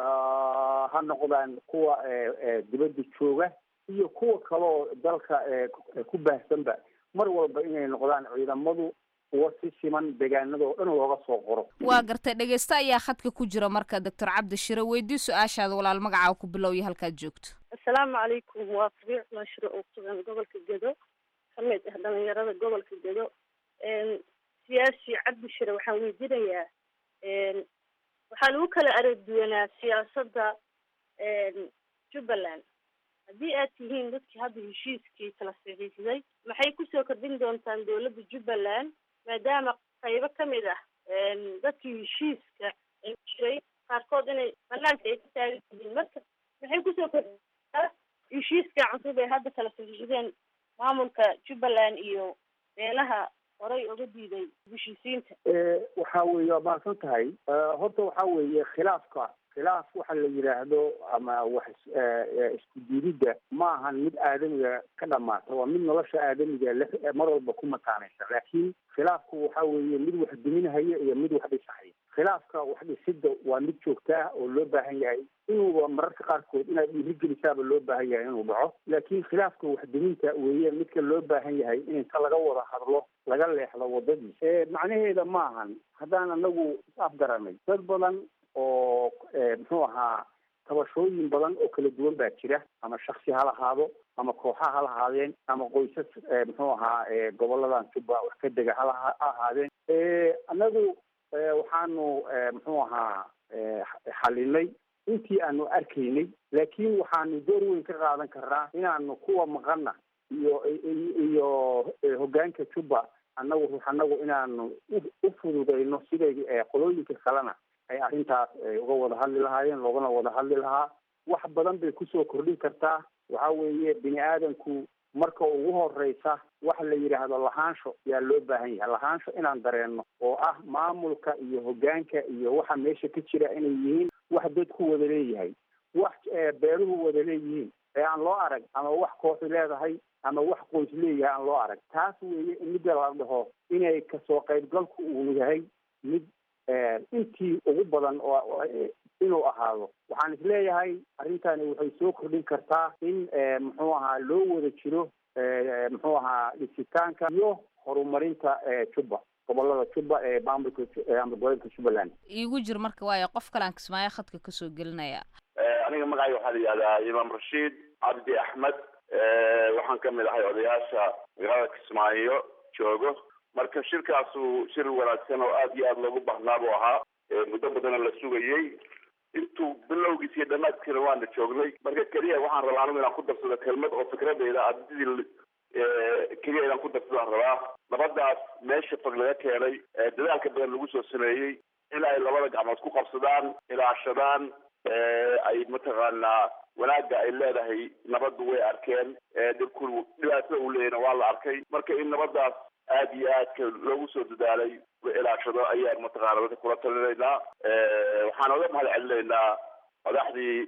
ha noqdaan kuwa dibadda jooga iyo kuwa kaloo dalka ku baahsanba mar walba inay noqdaan ciidamadu kuwa si siman deegaanada oo dhan looga soo qoro waa gartay dhegeysta ayaa khadka ku jira marka doctor cabdi shire weydii su-aashaada walaal magacaa ku bilowya halkaad joogto assalaamu calaykum waa sabiic maashiro oo kusugan gobolka gedo kamid ah dhalinyarada gobolka gedo siyaasi cabdi shire waxaan weydiinayaa waxaa lagu kala aragduwanaa siyaasadda jubbaland haddii aad tihiin dadkii hadda heshiiskii kala saxiixday maxay kusoo kordhin doontaan dowladda jubbaland maadaama qaybo kamid ah dadkii heshiiska jiray qaarkood inay banaanka ay ka taagan yihiin marka maxay kusoo kordhintaa heshiiska cusub ay hadda kala saxiixdeen maamulka jubbaland iyo beelaha horay uga diiday heshiisiinta waxa weeye waa mahadsan tahay horta waxa weeye khilaafka khilaaf waxa la yidhaahdo ama wax isku diididda ma ahan mid aadamiga ka dhamaata waa mid nolosha aadamiga mar walba ku mataanaysa laakiin khilaafku waxa weeye mid wax duminahaya iyo mid wax dhisahaya khilaafka wax dhisidda waa mid joogta ah oo loo baahan yahay inuuba mararka qaarkood inaad dhiirigelisaaba loo baahan yahay inuu dhaco laakiin khilaafka wax duminta weeye midka loo baahan yahay in inta laga wada hadlo laga leexdo wadadiisa macnaheeda ma ahan haddaan anagu is-afgaranay dad badan oo muxuu ahaa tabashooyin badan oo kala duwan baa jira ama shaksi ha lahaado ama kooxa ha lahaadeen ama qoysas muxuu ahaa goboladan jubba wax ka dega ha ahaadeen anagu waxaanu muxuu ahaa xalinay intii aanu arkaynay laakiin waxaanu door weyn ka qaadan karnaa inaanu kuwa maqana iyo iyo hoggaanka jubba annagu ruux annagu inaanu u fududayno siday qolooyinka kalena ay arrintaas uga wada hadli lahaayeen loogana wada hadli lahaa wax badan bay kusoo kordhin kartaa waxa weeye bini aadamku marka ugu horeysa waxa la yidhaahdo lahaansho yaa loo baahan yahay lahaansho inaan dareenno oo ah maamulka iyo hoggaanka iyo waxa meesha ka jira inay yihiin wax dad ku wada leeyahay wax beeruhu wada leeyihiin ee aan loo arag ama wax kooxi leedahay ama wax qoys leeyahay aan loo arag. taas weeye midda la dhaho inay kasoo qaybgalku uu yahay mid intii ugu badan oo inuu ahaado. waxaan isleeyahay arrintani waxay soo kordhin kartaa in muxuu ahaa loo wada jiro muxuu ahaa dhisitaanka iyo horumarinta Jubba, gobolada Jubba ee maamulka gobolka Jubbaland. iigu jir marka waayo qof kale aan Kismaayo khadka ka soo gelinaya. aniga magacayga waxaa la yidhahdaa imaam rashiid cabdi axmed, waxaan ka mid ahay odayaasha magaalada Kismaayo joogo. marka shirkaasu shir wanaagsan oo aad iyo aad loogu baahnaa buu ahaa, muddo badana la sugayey. intuu bilowgiis iyo dhammaadkiina waana joognay. marka keliya waxaan rabaa anigu inaan ku darsado kelmad oo fikradeyda adidii keliya inaan ku darsadaan rabaa. nabadaas meesha fog laga keenay, dadaalka badan lagu soo sameeyey, in ay labada gacmood ku qabsadaan, ilaashadaan, ay mataqaanaa wanaagga ay leedahay nabaddu way arkeen, dhibku dhibaatada uu leeyahna waa la arkay. marka in nabadaas aad iyo aadka loogu soo dadaalay la ilaashado ayaan mataqaana dadka kula talinaynaa. waxaan oga mahad celinaynaa madaxdii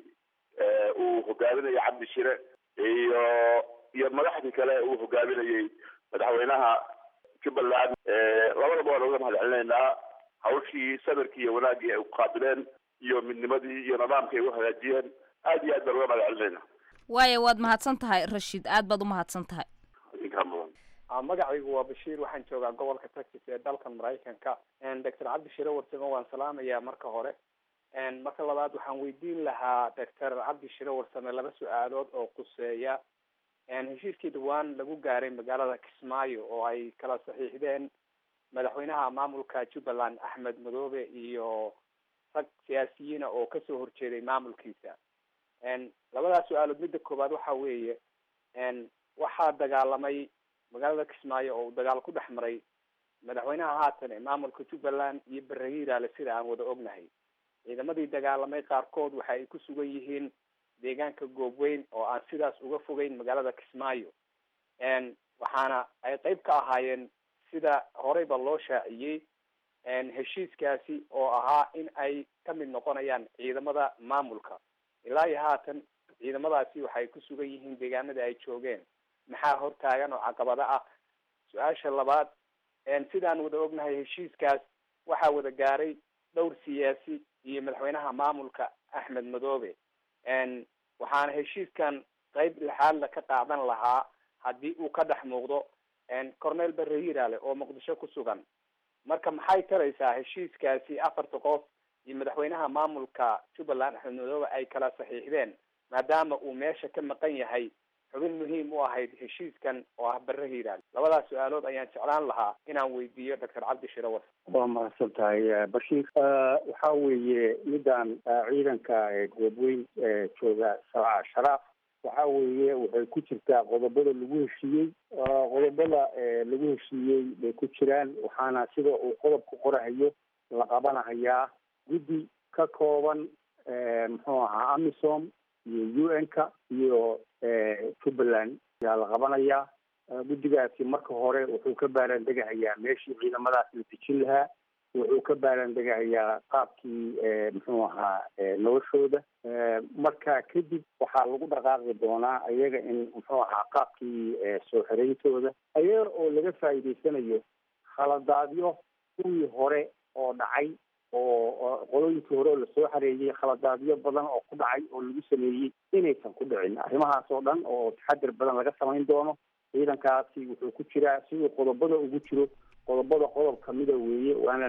uu hogaaminayay cabdi shire iyo iyo madaxdii kale uu hogaaminayay madaxweynaha Jubbaland. labadaba waan oga mahad celinaynaa hawshii samirkii iyo wanaaggii ay u qaabileen iyo midnimadii iyo nidaamkii ay u hagaajiyeen. aad iyo aad baan uga mahad celinaynaa. waayo waad mahadsan tahay Rashiid, aad baad u mahadsan tahay. magacaygu waa Bashiir, waxaan joogaa gobolka Texas ee dalkan Mareykanka. doctor Cabdi Shire Warsame waan salaamayaa marka hore. marka labaad waxaan weydiin lahaa doctor Cabdi Shire Warsame laba su-aalood oo quseeya heshiiskii dhawaan lagu gaaray magaalada Kismaayo oo ay kala saxiixdeen madaxweynaha maamulka Jubbaland Axmed Madoobe iyo rag siyaasiyiin oo kasoo horjeeday maamulkiisa. labadaas su-aalood midda koowaad waxa weeye waxaa dagaalamay magaalada Kismaayo oo dagaal ku dhex maray madaxweynaha haatan ee maamulka Jubbaland iyo Barahiiraale sida aan wada ognahay. ciidamadii dagaalamay qaarkood waxa ay ku sugan yihiin deegaanka Goobweyn oo aan sidaas uga fogeyn magaalada Kismaayo. waxaana ay qayb ka ahaayeen sida horeyba loo shaaciyey heshiiskaasi oo ahaa in ay ka mid noqonayaan ciidamada maamulka. ilaa iyo haatan ciidamadaasi waxay ku sugan yihiin deegaanada ay joogeen. maxaa hortaagan oo caqabada ah? su-aasha labaad, sidaan wada ognahay heshiiskaas waxaa wada gaaray dhowr siyaasi iyo madaxweynaha maamulka Axmed Madoobe. waxaana heshiiskan qayb lixaadla ka qaadan lahaa haddii uu ka dhex muuqdo cornel Barahiiraale oo Muqdisho ku sugan. marka maxay taraysaa heshiiskaasi afarta qof iyo madaxweynaha maamulka Jubbaland Axmed Madoobe ay kala saxiixdeen maadaama uu meesha ka maqan yahay xubin muhiim u ahayd heshiiskan oo ah Barahiiraale? labadaas su-aalood ayaan jeclaan lahaa inaan weydiiyo doctor Cabdi Shire Warsame. waa mahadsan tahay Bashiir. waxaa weeye midaan ciidanka Goobweyn jooga Sabca Sharaaf waxaa weeye waxay ku jirtaa qodobada lagu heshiiyey. qodobada lagu heshiiyey bay ku jiraan, waxaana sida uu qodobku qorahayo la qabanahayaa guddi ka kooban muxuu ahaa AMISOM iyo U N-ka iyo Jubbaland ayaa la qabanayaa. guddigaasi marka hore wuxuu ka baaran degahayaa meeshii ciidamadaas la dejin lahaa, wuxuu ka baaran degahayaa qaabkii muxuu ahaa noloshooda. marka kadib waxaa lagu dhaqaaqi doonaa ayaga in muxuu ahaa qaabkii soo xirayntooda, ayaga oo laga faa'iidaysanayo khaladaadyo kuwii hore oo dhacay oo qolooyinkii hore oo lasoo xareeyey khaladaadyo badan oo ku dhacay oo lagu sameeyey inaysan ku dhicin. arrimahaas oo dhan oo taxadir badan laga samayn doono. ciidankaasi wuxuu ku jiraa siduu qodobada ugu jiro qodobada qodob kamida weeye, waana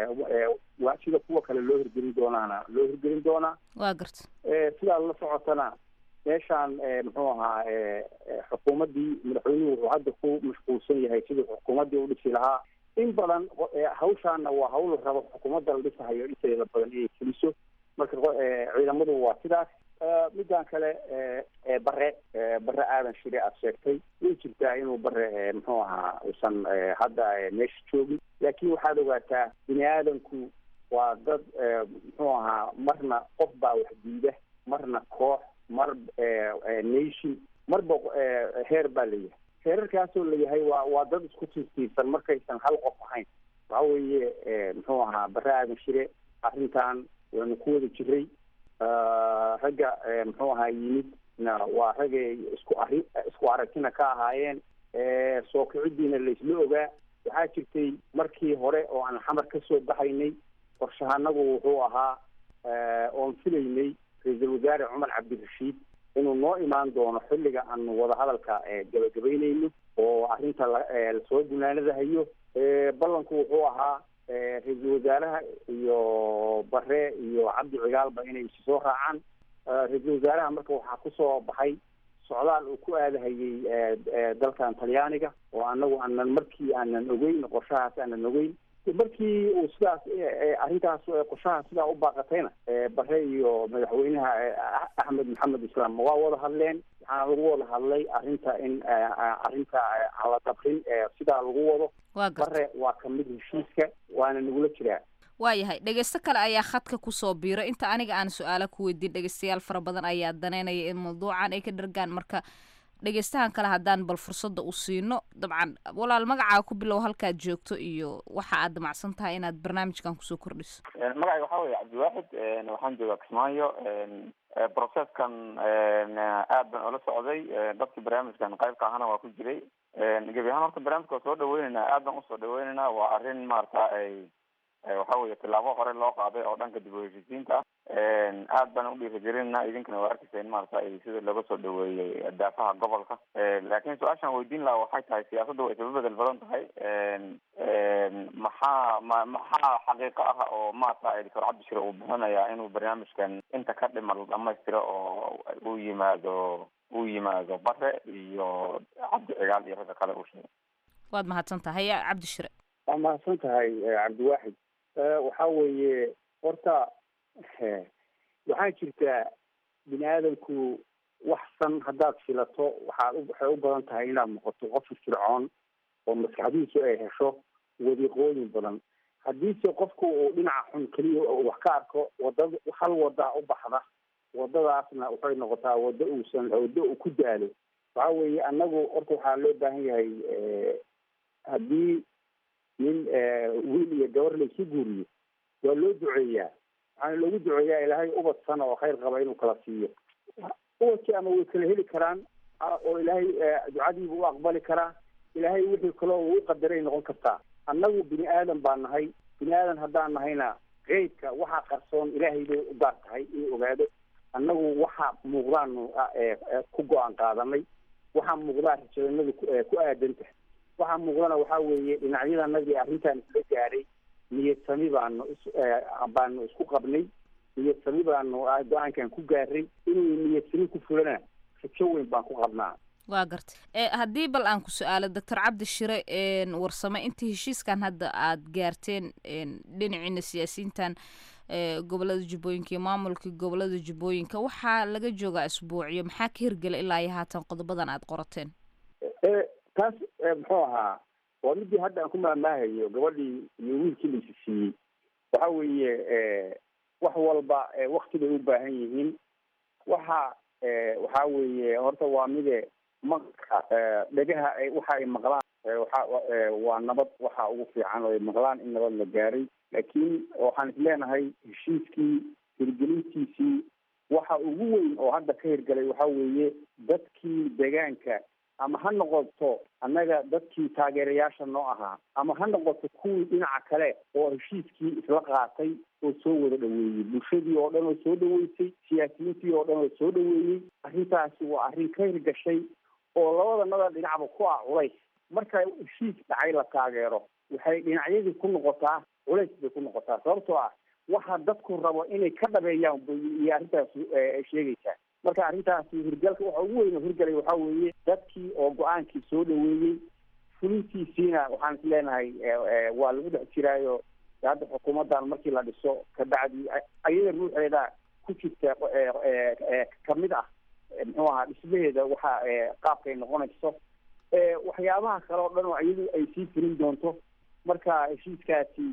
waa sida kuwa kale loo hirgelin doonaana loo hirgelin doonaa. waa garta sidaa la socotana meeshaan muxuu ahaa xukuumaddii madaxweynuhu wuxuu hadda ku mashquulsan yahay sidii xukuumaddii u dhisi lahaa. in badan hawshaana waa hawl rabo xukuumadda la dhisahayo inteeda badan inay fuliso. marka ciidamadu waa sidaas. midaan kale bare bare aadan Shire aad sheegtay way jirtaa inuu bare muxuu ahaa uusan hadda meesha joogin, laakiin waxaad ogaataa bini aadanku waa dad muxuu ahaa marna qof baa wax diida, marna koox, mar nation, marba heer baa layahay. heerarkaasoo layahay waa waa dad isku tiirtiirsan markaysan hal qof ahayn. waxa weeye muxuu ahaa bare aadan Shire arrintan waanu ku wada jiray. ragga muxuu ahaa yimidna waa raggay isku ari isku aragtina ka ahaayeen soo kicidiina laisla ogaa waxaa jirtay markii hore oo aan xamar ka soo baxaynay qorshahanagu wuxuu ahaa oon filaynay ra-iisul wasaare cumar cabdirashiid inuu noo imaan doono xilliga aanu wadahadalka gabagabaynayno oo arrinta lasoo gunaanadahayo ballanku wuxuu ahaa ra-iisul wasaaraha iyo bare iyo cabdi cigaalba inay isi soo raacaan ra-iisul wasaaraha marka waxaa kusoo baxay socdaal uu ku aadahayay dalkan talyaaniga oo anagu aanan markii aanan ogeyn qorshahaas aanan ogeyn markii uu sidaas arrintaas qorshaha sidaa u baaqatayna bare iyo madaxweynaha axmed maxamed islaam waa wada hadleen waxaana lagu wada hadlay arrinta in arrinta aan la dabrin sidaa lagu wado bare waa kamid heshiiska waana nagula jiraa waayahay dhegeysto kale ayaa khadka kusoo biiro inta aniga aan su-aalo ku weydiin dhegeystayaal fara badan ayaa daneynaya in mawduucan ay ka dhargaan marka dhegeystahan kale haddaan bal fursadda u siino dabcan walaal magacaa ku bilow halkaad joogto iyo waxa aad damacsan tahay inaad barnaamijkan kusoo kordhiso magacayga waxaa weeye cabdiwaaxid waxaan joogaa kismaayo processkan aad baan ula socday dadkii barnaamijkan qaybka ahana waa ku jiray gebi ahaan horta barnaamijka waa soo dhaweyneynaa aad baan usoo dhaweyneynaa waa arrin maarata ay waxa weeye tilaabo hore loo qaaday oo dhanka dib u heshiisiinta ah aad baan udhiirigelinaa idinkana waa arkaysa in maarata sida looga soo dhaweeyey daafaha gobolka laakiin su-aashaan weydiin lahaa waxay tahay siyaasadda way isba bedel badan tahay maxaa ma maxaa xaqiiqo ah oo maarata doctor cabdishire uu bixinayaa inuu barnaamijkan inta ka dhimal dhamaystiro oo uu yimaado uu yimaado bare iyo cabdi cigaal iyo ragga kale uu sheegay waad mahadsan tahay cabdishire waa mahadsan tahay cabdiwaaxid waxa weeye horta waxaa jirtaa bini aadamku wax san haddaad filato waxaad waxay u badan tahay inaad noqoto qof firfircoon oo maskaxdiisu ay hesho wadiiqooyin badan haddiise qofku uu dhinaca xun keliya wax ka arko wadada hal wadaa u baxda wadadaasna waxay noqotaa wado uusan wado uu ku daalo waxa weeye annagu horta waxaa loo baahan yahay haddii nin wiil iyo gabar laysu guuriyo waa loo duceeyaa waxaana loogu duceeyaa ilaahay ubad sana oo khayr qaba inuu kala siiyo ubadkii ama way kala heli karaan oo ilaahay ducadiiba u aqbali karaa ilaahay wixii kaloo uu qadaray noqon kartaa annagu bini aadan baan nahay bini aadan haddaan nahayna qeybka waxaa qarsoon ilaahay bay u gaar tahay inuu ogaado annagu waxaa muuqdaanu ku go-aan qaadanay waxaa muuqdaa rajadanadu ku aadan tahay waxaa muuqdana waxaa weeye dhinacyadanadii arrintan isla gaaray niyad sami baanu baanu isku qabnay niyad sami baanu go-aankan ku gaaray inuu niyad sami ku fulana rajo weyn baan ku qabnaa waa gartay haddii bal aan ku su-aalo doctor cabdishire warsame intii heshiiskan hadda aad gaarteen dhinaciina siyaasiyiintan gobolada jubbooyinka iyo maamulkii gobolada jubbooyinka waxaa laga joogaa isbuuciyo maxaa ka hirgela ilaa iyo haatan qodobadan aad qorateen taas muxuu ahaa waa midii hadda aan ku maamaahayo gabadhii iyo wiilkii laisi siiyey waxa weeye wax walba wakti bay u baahan yihiin waxa waxa weeye horta waa mide maqalka dhegaha waxa ay maqlaan waxa waa nabad waxa ugu fiican oo ay maqlaan in nabad la gaaray laakiin waxaan isleenahay heshiiskii hirgelintiisii waxa ugu weyn oo hadda ka hirgalay waxa weeye dadkii deegaanka ama ha noqoto annaga dadkii taageerayaasha noo ahaa ama ha noqoto kuwii dhinaca kale oo heshiiskii isla qaatay oo soo wada dhaweeyey bulshadii oo dhan oo soo dhaweysay siyaasiyiintii oo dhan oo soo dhaweeyey arrintaasi waa arrin ka hirgashay oo labadanada dhinacba ku ah culays marka heshiis dhacay la taageero waxay dhinacyadii ku noqotaa culays bay ku noqotaa sababtoo ah waxa dadku rabo inay ka dhabeeyaan iyo arrintaas sheegaysaa marka arrintaasi hirgalka waxa ugu weyn oo hirgalay waxaa weeye dadkii oo go-aankii soo dhaweeyey fulintiisiina waxaan is leenahay waa lagu dhex jiraayo hadda xukuumaddan markii la dhiso kabacdi ayada ruuxeeda ku jirta kamid ah muxuu ahaa dhismaheeda waxa qaabkay noqonayso waxyaabaha kale oo dhan oo iyadu ay sii fulin doonto marka heshiiskaasi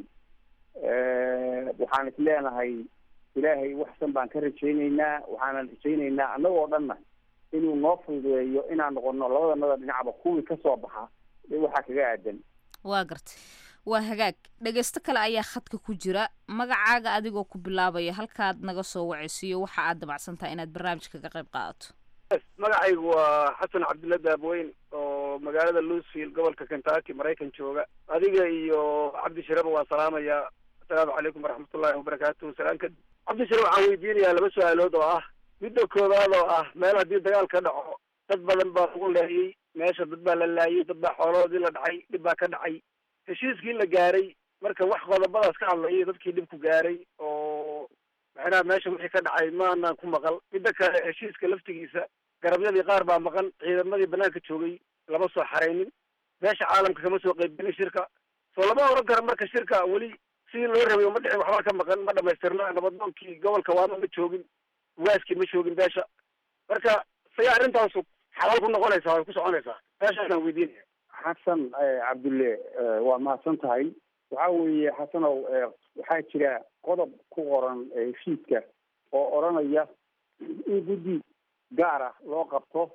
waxaan is leenahay ilaahay waxsan baan ka rajaynaynaa waxaanan rajaynaynaa annagoo dhanna inuu noo fududeeyo inaan noqono labadanada dhinacba kuwii kasoo baxa waxaa kaga aadan waa gartay waa hagaag dhegeysto kale ayaa khadka ku jira magacaaga adigoo ku bilaabaya halkaad naga soo waceysiiyo waxa aad damacsantahay inaad barnaamijka ka qayb qaadato magacaygu waa xasan cabdulla daabweyn oo magaalada louisville gobolka kentucky maraykan jooga adiga iyo cabdishireba waan salaamayaa assalaamu calaykum waraxmatullaahi wabarakaatuhu salaamka cabdishire waxaan weydiinayaa laba su-aalood oo ah midda koowaad oo ah meel haddii dagaal ka dhaco dad badan baa lagu leeyay meesha dad baa la laayay dad baa xoolahoodii la dhacay dhib baa ka dhacay heshiiskii la gaaray marka wax qodobadaas ka hadlayay dadkii dhibku gaaray oo macnaha meesha wixii ka dhacay maanaan ku maqal midda kale heshiiska laftigiisa garabyadii qaar baa maqan ciidamadii banaanka joogay lama soo xareynin meesha caalamka kama soo qaybgelin shirka soo lama oran karo marka shirka weli sidii loo rabay uma dhicin waxbaa ka maqan ma dhamaystirna nabadoonkii gobolka waama ma joogin waaskii ma joogin beesha marka say arrintaasu xalaal ku noqonaysaa way ku soconaysaa meeshaasaan weydiinaya xasan cabdulle waa mahadsan tahay waxa weeye xasanow waxaa jira qodob ku qoran heshiiska oo odranaya in guddi gaar ah loo qabto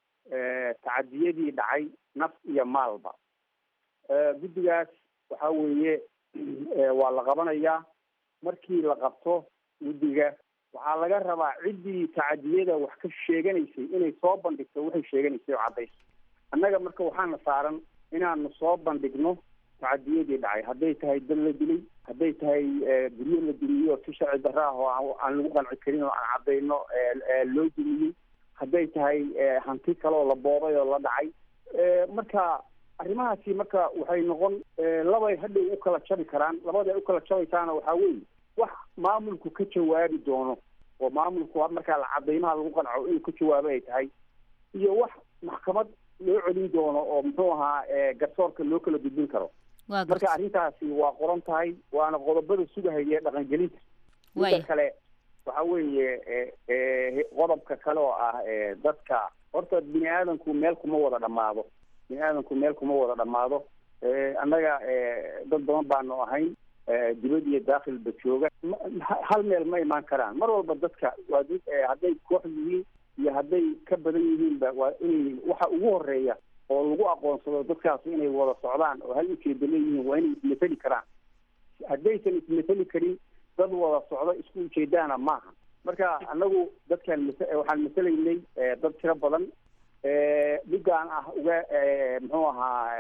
tacadiyadii dhacay naf iyo maalba guddigaas waxa weeye waa la qabanayaa markii la qabto guddiga waxaa laga rabaa ciddii tacadiyada wax ka sheeganaysay inay soo bandhigto waxay sheeganaysay oo caddayso annaga marka waxaana saaran inaanu soo bandhigno tacadiyadii dhacay hadday tahay dad la dilay hadday tahay guryo la dumiyo si sharci darra ah oo aan lagu qanci karin oo aan caddayno loo dumiyey hadday tahay hanti kale oo la boobay oo la dhacay marka arrimahaasi marka waxay noqon labay hadhow u kala jabi karaan labaday u kala jabaysaana waxaa weeye wax maamulku ka jawaabi doono oo maamulku markaa la cadaymaha lagu qanco inuu ka jawaabo ay tahay iyo wax maxkamad loo celin doono oo muxuu ahaa garsoorka loo kala gudbin karo marka arrintaasi waa qoran tahay waana qodobada sugahaya dhaqangelinta midda kale waxa weeye qodobka kale oo ah dadka horta bini aadamku meel kuma wada dhamaado bini aadamku meel kuma wada dhamaado annaga dad badan baanu ahayn dibad iyo daakhilba jooga hal meel ma imaan karaan mar walba dadka waa hadday koox yihiin iyo hadday ka badan yihiinba waa inay waxa ugu horeeya oo lagu aqoonsado dadkaas inay wada socdaan oo hal ujeeda leeyihiin waa inay ismateli karaan haddaysan ismateli karin dad wada socdo isku ujeedaana maaha marka anagu dadkaan waxaan masalaynay dad tiro badan midaan ah uga muxuu ahaa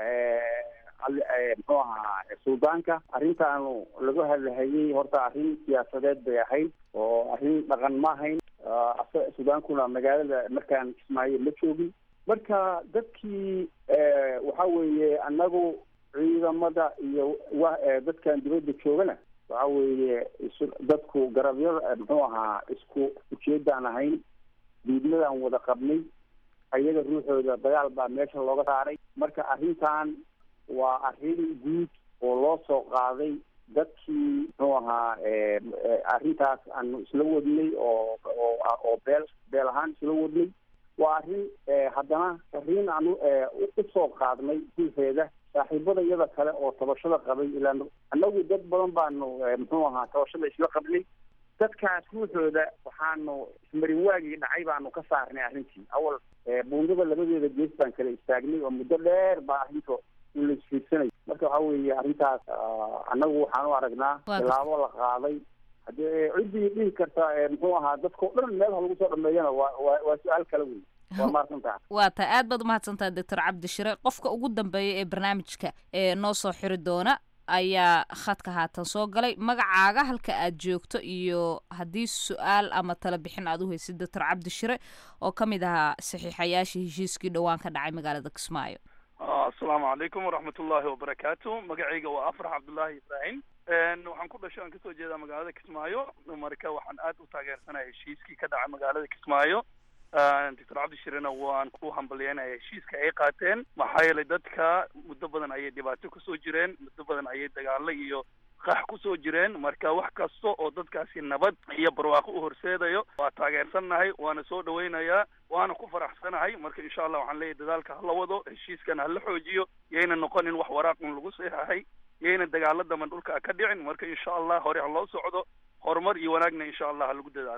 muxuu ahaa suldaanka arrintaanu lagu hadlahayay horta arrin siyaasadeed bay ahayd oo arrin dhaqan ma ahayn sudaankuna magaalada markaan kismaayo ma joogin marka dadkii waxa weeye anagu ciidamada iyo dadkan dibadda joogana waxa weeye dadku garabyada muxuu ahaa isku ujeedaan ahayn diidmadaan wada qabnay ayaga ruuxooda dagaal baa meesha looga saaray marka arrintan waa arrin guud oo loo soo qaaday dadkii muxuu ahaa arrintaas aanu isla wadnay oo oo beel beel ahaan isla wadnay waa arrin haddana arrin aanu usoo qaadnay gulfeeda saaxiibada iyada kale oo tabashada qabay ilaa annagu dad badan baanu muxuu ahaa tabashada isla qabnay dadkaas ruuxooda waxaanu ismarin waagii dhacay baanu ka saarnay arrintii awal buundada labadeeda gees baan kala istaagnay oo muddo dheer baa arrinta in la isfiirsanayo marka waxa weeye arrintaas annagu waxaan u aragnaa tilaabo la qaaday haddii ciddii dhihi karta muxuu ahaa dadkao dhan meel ha lagu soo dhameeyana waa waa waa su-aal kale wey waa mahadsantaha waa tahay aad baad umahadsantaha doctor cabdishire qofka ugu dambeeya ee barnaamijka ee noo soo xiri doona ayaa khadka haatan soo galay magacaaga halka aad joogto iyo haddii su-aal ama tala bixin aad u haysid doctor cabdishire oo ka mid ahaa saxiixayaashii heshiiskii dhowaan ka dhacay magaalada kismaayo asalaamu calaykum waraxmat ullaahi wabarakaatu magacayga waa afrax cabdullaahi ibraahim waxaan ku dhashay aan kasoo jeedaa magaalada kismaayo marka waxaan aad u taageersanahay heshiiskii ka dhacay magaalada kismaayo doctor cabdishirena waan ku hambalyeynaya heshiiska ay qaateen maxaa yeelay dadka muddo badan ayay dhibaato kusoo jireen muddo badan ayay dagaalo iyo qax kusoo jireen marka wax kasta oo dadkaasi nabad iyo barwaaqo u horseedayo waa taageersannahay waana soo dhawaynayaa waana ku faraxsanahay marka insha allah waxaan leeyahay dadaalka hala wado heshiiskana hala xoojiyo yayna noqonin wax waraaqun lagu seexahay yayna dagaalo daman dhulka ka dhicin marka insha allah hore ha loo socdo horumar iyo wanaagna insha allah ha lagu dadaalo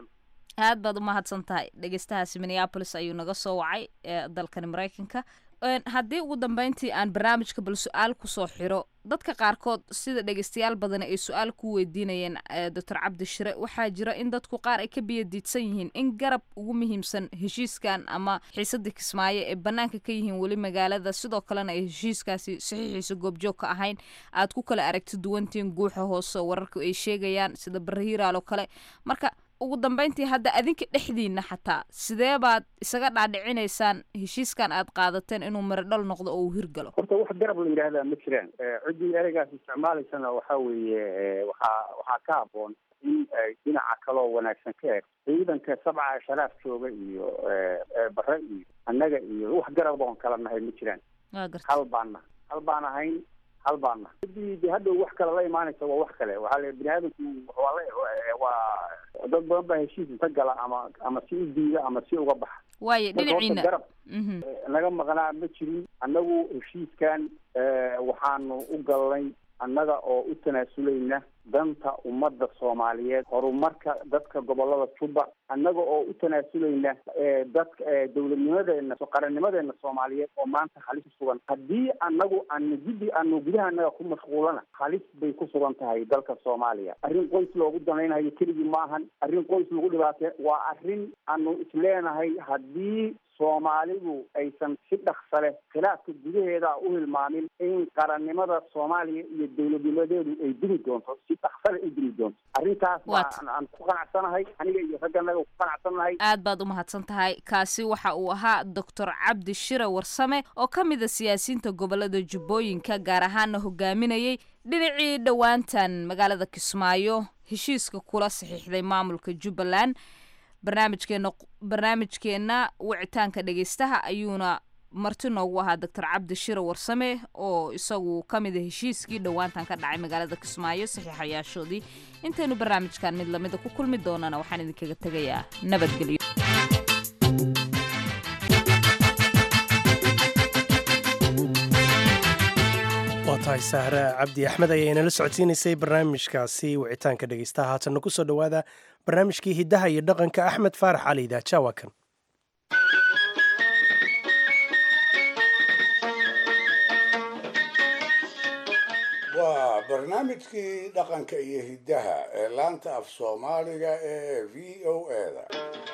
aad baad u mahadsan tahay dhegeystahaasi minneapolis ayuu naga soo wacay ee dalkani maraykanka haddii ugu dambeyntii aan barnaamijka bal su-aal kusoo xiro dadka qaarkood sida dhegeystayaal badan ay su-aal ku weydiinayeen doctor cabdi shire waxaa jira in dadku qaar ay ka biyadiidsan yihiin in garab ugu muhiimsan heshiiskan ama xiisadii kismaayo ee banaanka ka yihiin weli magaalada sidoo kalena ay heshiiskaasi saxiixiisa goobjoog ka ahayn aad ku kala aragti duwantiin guuxa hoose wararka ay sheegayaan sida barahiiraal oo kale marka ugu dambeyntii hadda adinka dhexdiina xataa sidee baad isaga dhaadhicinaysaan heshiiskan aad qaadateen inuu miradhal noqdo oo uu hirgalo horta wax garab la yidhaahdaa ma jiraan ciddii ereygaas isticmaalaysana waxaa weeye waxaa waxaa ka habboon in dhinaca kaloo wanaagsan ka eeg ciidanka sabca sharaaf jooga iyo bare iyo annaga iyo wax garab oon kala nahay ma jiraan hal baana hal baan ahayn hal baana hadii hadhow wax kale la imaanaysa waa wax kale waxaa la bini aadamku waa la waa dad badan baa heshiis inta gala ama ama si u diida ama si uga baxa waayo dhinaciina garab naga maqnaa ma jirin annagu heshiiskan waxaanu u galnay annaga oo u tanaasulayna danta ummadda soomaaliyeed horumarka dadka gobolada juba annaga oo u tanaasulayna dadka dowladnimadeena qarannimadeena soomaaliyeed oo maanta halis ku sugan haddii annagu aanu guddi aanu gudaha annaga ku mashquulana halis bay ku sugan tahay dalka soomaaliya arrin qoys loogu danaynayo keligii ma ahan arrin qoys lagu dhibaatay waa arrin aanu isleenahay haddii soomaalidu aysan si dhaqsa leh khilaafka gudaheeda u hilmaamin in qarannimada soomaaliya iyo dowladnimadeedu ay dimi doonto si dhaqsa leh ay dimi doonto arrintaas aan ku qanacsanahay aniga iyo ragganaga ku qanacsanahay aad baad u mahadsan tahay kaasi waxa uu ahaa doctor cabdi shire warsame oo ka mid a siyaasiyiinta gobolada jubbooyinka gaar ahaana hogaaminayay dhinacii dhowaantan magaalada kismaayo heshiiska kula saxiixday maamulka jubbaland barnaamijkeena barnaamijkeena wicitaanka dhegeystaha ayuuna marti noogu ahaa doctor cabdi shire warsame oo isagu ka mid a heshiiskii dhowaantan ka dhacay magaalada kismaayo saxiixayaashoodii intaynu barnaamijkan mid lamida ku kulmi doonana waxaan idinkaga tegayaa nabadgelyo waa tahay sahra cabdi axmed ayaa inala socodsiinaysay barnaamijkaasi wicitaanka dhegeystaha haatanna ku soo dhowaada barnaamijkii hiddaha iyo dhaqanka axmed faarax cali idaaja waa kan waa barnaamijkii dhaqanka iyo hiddaha ee laanta af soomaaliga ee v o eda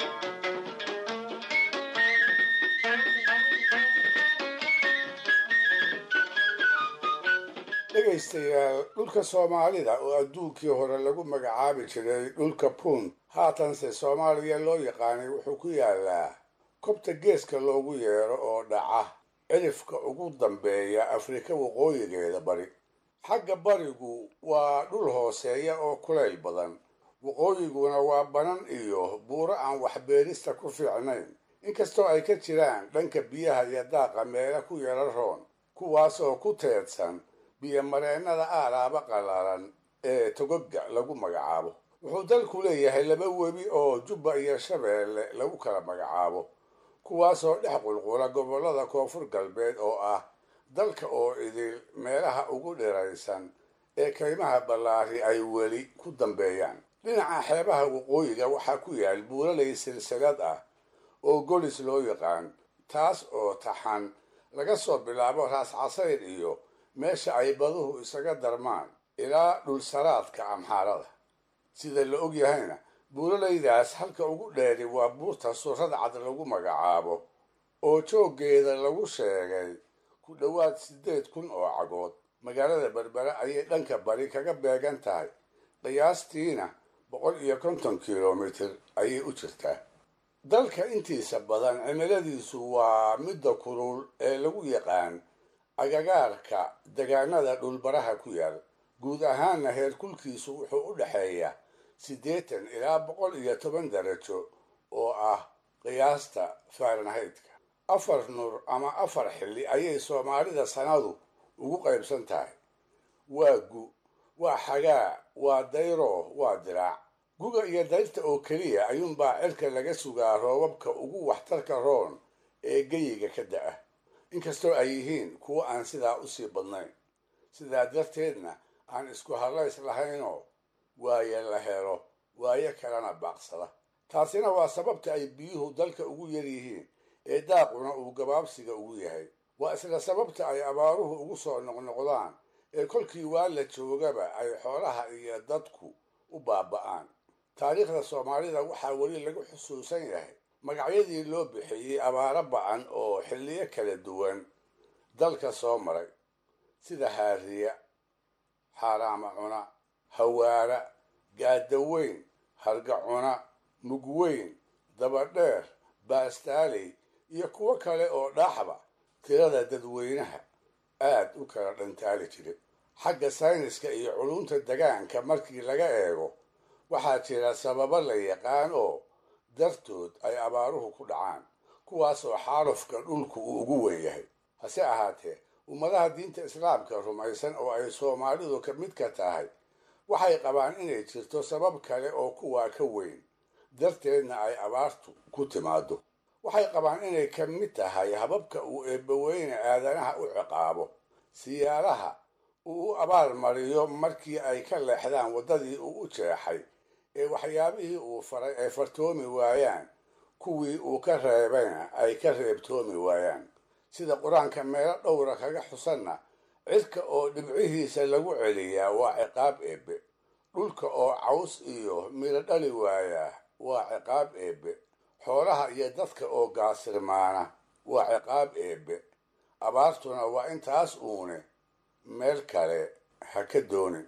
dhegaystayaal dhulka soomaalida oo adduunkii hore lagu magacaabi jiray dhulka punt haatanse soomaaliya loo yaqaanay wuxuu ku yaalaa kobta geeska loogu yeero oo dhaca cirifka ugu dambeeya afrika waqooyigeeda bari xagga barigu waa dhul hooseeya oo kulayl badan waqooyiguna waa banan iyo buuro aan waxbeerista ku fiicnayn inkastoo ay ka jiraan dhanka biyaha iyo daaqa meela ku yara roon kuwaas oo ku teedsan biyo mareennada aalaaba qalalan ee togoga lagu magacaabo wuxuu dalku leeyahay laba webi oo jubba iyo shabeelle lagu kala magacaabo kuwaasoo dhex qulqula gobollada koonfur galbeed oo ah dalka oo idil meelaha ugu dhiraysan ee kaymaha ballaari ay weli ku dambeeyaan dhinaca xeebaha waqooyiga waxaa ku yaal buulalay silsilad ah oo golis loo yaqaan taas oo taxan laga soo bilaabo raas casayr iyo meesha ay baduhu isaga darmaan ilaa dhulsaraadka amxaarada sida la og yahayna buulalaydaas halka ugu dheeri waa buurta surrad cad lagu magacaabo oo jooggeeda lagu sheegay ku dhowaad siddeed kun oo cagood magaalada berbere ayay dhanka bari kaga beegan tahay qiyaastiina boqol iyo konton kilomitir ayay u jirtaa dalka intiisa badan cimiladiisu waa midda kulul ee lagu yaqaan agagaarka degaanada dhulbaraha ku yaal guud ahaanna heerkulkiisu wuxuu u dhexeeyaa siddeetan ilaa boqol iyo toban darajo oo ah qiyaasta fahrenheitka afar nur ama afar xilli ayay soomaalida sanadu ugu qaybsan tahay waa gu waa xagaa waa dayro waa diraac guga iyo dayrta oo keliya ayuunbaa cirka laga sugaa roobabka ugu waxtarka roon ee geyiga ka da'a inkastoo ay yihiin kuwo aan sidaa usii badnayn sidaa darteedna aan isku hadlays lahaynoo waaye la helo waayo kalena baaqsada taasina waa sababta ay biyuhu dalka ugu yar yihiin ee daaquna uu gabaabsiga ugu yahay. waa isla sababta ay abaaruhu ugu soo noqnoqdaan ee kolkii waa la joogaba ay xoolaha iyo dadku u baaba'aan. taariikhda soomaalida waxaa weli lagu xusuusan yahay magacyadii loo bixiyey abaaro ba'an oo xilliyo kala duwan dalka soo maray, sida haariya, xaaraama cuna, hawaara, gaadaweyn, harga cuna, mugweyn, dabadheer, baastaaley iyo kuwo kale oo dhaaxba tirada dadweynaha aad u kala dhantaali jiray. xagga sayniska iyo culumta degaanka markii laga eego waxaa jira sababo la yaqaan oo dartood ay abaaruhu ku dhacaan, kuwaasoo xaalufka dhulku uu ugu weyn yahay. hase ahaatee ummadaha diinta islaamka rumaysan oo ay soomaalidu ka mid ka tahay waxay qabaan inay jirto sabab kale oo kuwaa ka weyn darteedna ay abaartu ku timaado. waxay qabaan inay ka mid tahay hababka uu eebbaweyne aadanaha u ciqaabo, siyaalaha uu u abaal mariyo markii ay ka leexdaan waddadii uu u jeexay, ee waxyaabihii uu faray ay fartoomi waayaan, kuwii uu ka reebayna ay ka reebtoomi waayaan. sida qur-aanka meelo dhowra kaga xusanna, cirka oo dhibcihiisa lagu celiyaa waa ciqaab eebbe, dhulka oo caws iyo midho dhali waayaa waa ciqaab eebbe, xoolaha iyo dadka oo gaasirmaana waa ciqaab eebbe. abaartuna waa intaas uune meel kale ha ka doonin.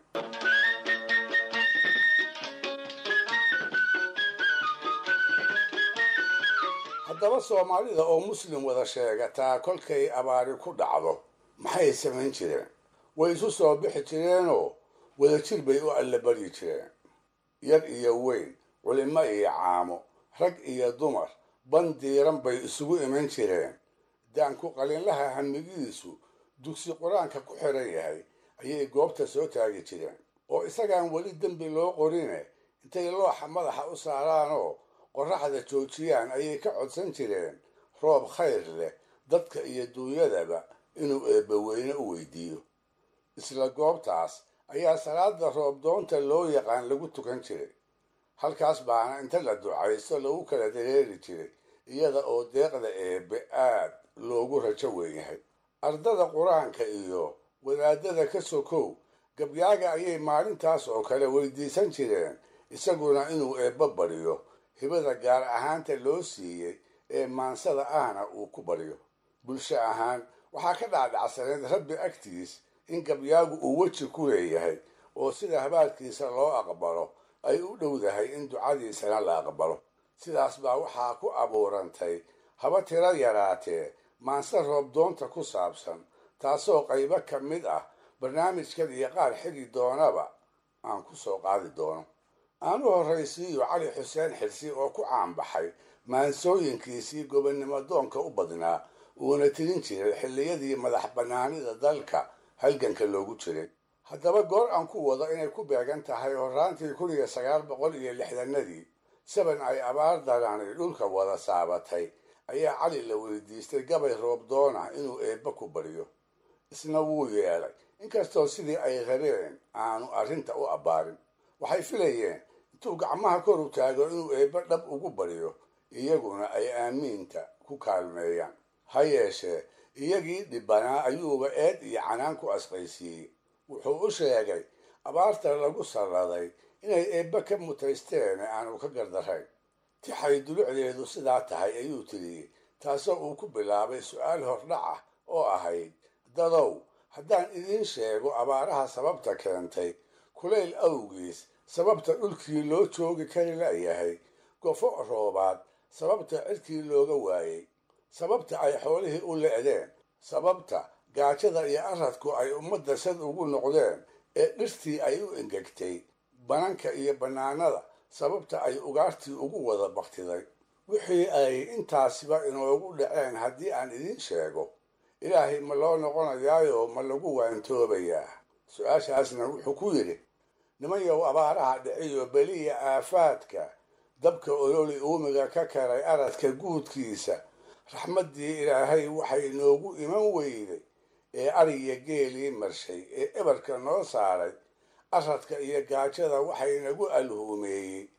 haddaba soomaalida oo muslim wada sheegataa kolkay abaari ku dhacdo maxay samayn jireen? way isu soo bixi jireenoo wadajir bay u allabaryi jireen. yar iyo weyn, culimo iyo caamo, rag iyo dumar, bandiiran bay isugu iman jireen. daanku qalinlaha hamigiisu dugsi qur-aanka ku xiran yahay ayay goobta soo taagi jireen, oo isagaan weli dembi loo qorine intay looxa madaxa u saaraanoo qorraxda joojiyaan ayay ka codsan jireen roob khayr leh dadka iyo duunyadaba inuu eebbaweyne u weydiiyo. isla goobtaas ayaa salaada roob doonta loo yaqaan lagu tukan jiray. halkaas baana inta la ducaysto lagu kala dareeri jiray, iyada oo deeqda eebbe aad loogu rajo weyn yahay. ardada qur-aanka iyo wadaadada ka sokow gabyaaga ayay maalintaas oo kale weydiisan jireen, isaguna inuu eebba baryo hibada gaar ahaanta loo siiyey ee maansada ahna uu ku baryo. bulsho ahaan waxaa ka dhacdhacsaneed rabbi agtiis in gabyaagu uu weji ku leeyahay, oo sida habaalkiisa loo aqbalo ay u dhowdahay in ducadiisana la aqbalo. sidaas baa waxaa ku abuurantay haba tiro yaraatee maanse roob doonta ku saabsan, taasoo qaybo ka mid ah barnaamijkan iyo qaar xigi doonaba aan ku soo qaadi doono. aan u horraysiiyo cali xuseen xirsi oo ku caanbaxay maansooyinkiisii gobonnimo doonka u badnaa, uuna tirin jiray xilliyadii madax bannaanida dalka halganka loogu jiray. haddaba goor aan ku wado inay ku beegan tahay horraantii kun iyo sagaal boqol iyo lixdanadii, saban ay abaar darani dhulka wada saabatay, ayaa cali la weydiistay gabay roob doona inuu eebba ku baryo. isna wuu yeelay, inkastoo sidii ay rabeen aanu arrinta u abbaarin. waxay filayeen intuu gacmaha kor u taago inuu eebba dhab ugu baryo, iyaguna ay aamiinta ku kaalmeeyaan. ha yeeshee iyagii dhibbanaa ayuuba eed iyo canaan ku asqaysiiyey. wuxuu u sheegay abaarta lagu salladay inay eebba ka mutaysteen ee aanu ka gardarayn. tixay dulucdeedu sidaa tahay ayuu tiriyey, taasoo uu ku bilaabay su-aal hordhac ah oo ahayd, dadow haddaan idiin sheego abaaraha sababta keentay, kulayl awgiis sababta dhulkii loo joogi kari la'yahay, gofo roobaad sababta cirkii looga waayey, sababta ay xoolihii u le'deen, sababta gaajada iyo aradku ay ummadda sad ugu noqdeen ee dhirtii ay u engegtay, bananka iyo bannaanada sababta ay ugaartii ugu wada baktiday. wixii ay intaasiba inoogu dhaceen haddii aan idiin sheego, ilaahay ma loo noqonayaayo ma lagu waantoobayaa? su-aashaasna wuxuu ku yidhi, nimanyow abaaraha dhiciyo beliya aafaadka, dabka ololi uumiga ka karay aradka guudkiisa, raxmaddii ilaahay waxay inoogu iman weyday ee ariya geelii marshay ee ebarka noo saaray, aradka iyo gaajada waxay nagu alhuumeeyey,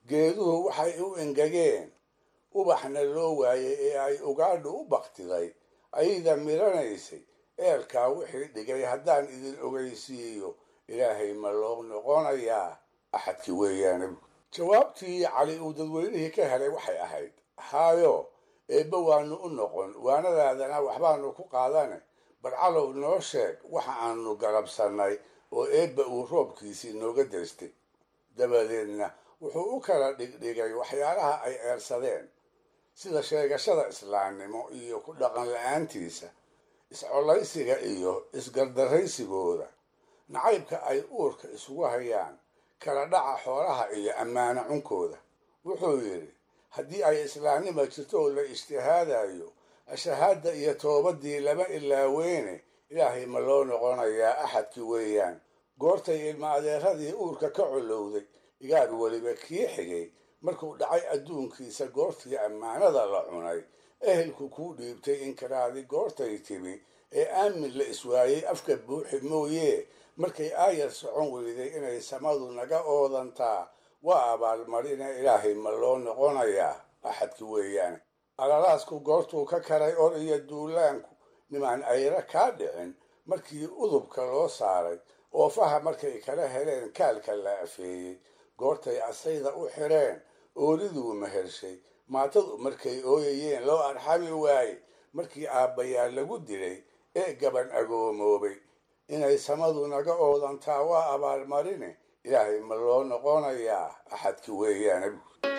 geeduhu waxay u engegeen ubaxna loo waayey ee ay ugaadhu u baktiday ayda miranaysay eelkaa wixii dhigay haddaan idin ogeysiiyo ilaahay ma loo noqonayaa axadkii weeyaane jawaabtii cali uu dadweynihii ka helay waxay ahayd haayo eebba waanu u noqon waanadaadana waxbaanu ku qaadane barcalow noo sheeg waxa aanu galabsannay oo eebba uu roobkiisii nooga daystay dabadeedna wuxuu u kala dhigdhigay waxyaalaha ay eersadeen sida sheegashada islaamnimo iyo ku dhaqan la-aantiisa iscollaysiga iyo isgardaraysigooda nacaybka ay uurka isugu hayaan kala dhaca xoolaha iyo ammaano cunkooda wuxuu yidhi haddii ay islaamnima jirto oo la ijtihaadayo ashahaadda iyo toobadii lama ilaaweyne ilaahay ma loo noqonayaa axadkii weeyaan goortay ilma adeeradii uurka ka colowday igaar weliba kii xigay markuu dhacay adduunkiisa goortii ammaanada la cunay ehelku kuu dhiibtay inkaraadi goortay timi ee aamin la iswaayey afka buuxi mooyee markay aayar socon weyday inay samadu naga oodantaa waa abaalmarina ilaahay ma loo noqonayaa axadki weeyaane alalaasku goortuu ka karay or iyo duulaanku nimaan ayra kaa dhicin markii udubka loo saaray oofaha markay kala heleen kaalka la afeeyey goortay asayda u xireen ooliduu mehershay maatadu markay ooyayeen loo arxami waaye markii aabbayaa lagu dilay ee gaban agoomoobay inay samadu naga oodantaa waa abaalmarine ilaahay ma loo noqonayaa axadki weeyaane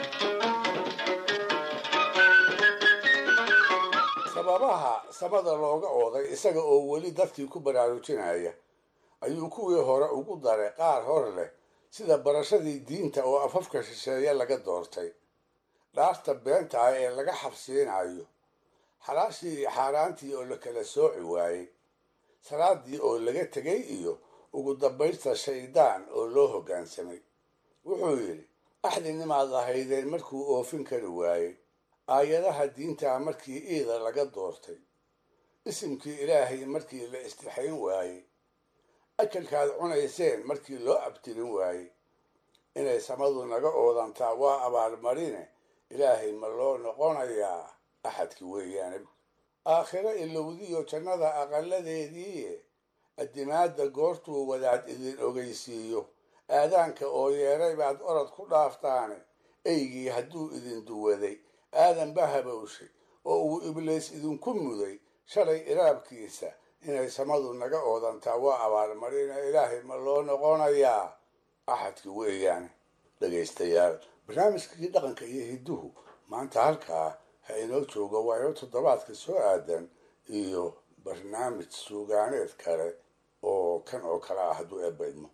sababaha samada looga ooday isaga oo weli dadkii ku baraarujinaya ayuu kuwii hore ugu daray qaar hor leh sida barashadii diinta oo afafka shisheeye laga doortay dhaarta beenta ah ee laga xabsiinayo xalaashii iyo xaaraantii oo la kala sooci waayey salaadii oo laga tegay iyo ugu dambaynta shaydaan oo loo hoggaansamay wuxuu yidhi axdinimaad ahaydeen markuu oofin kari waayey aayadaha diintaa markii iida laga doortay isimkii ilaahay markii la istixayn waayey akalkaad cunayseen markii loo abtirin waayey inay samadu naga oodantaa waa abaalmarine ilaahay ma loo noqonayaa axadki weeyaane aakhiro ilowdiyo jannada aqalladeedii addimaadda goortuu wadaad idin ogeysiiyo aadaanka oo yeeray baad orod ku dhaaftaane eygii hadduu idin duwaday aadanba habowshay oo uu ibliis idinku muday shalay iraabkiisa inay samadu naga oodantaa waa abaalmarina ilaahay ma loo noqonayaa axadki weeyaane dhegaystayaal barnaamijkii dhaqanka iyo hidduhu maanta halkaa ha inoo joogo waayo toddobaadka soo aadan iyo barnaamij suugaaneed kale oo kan oo kale ah hadduu eebaydmo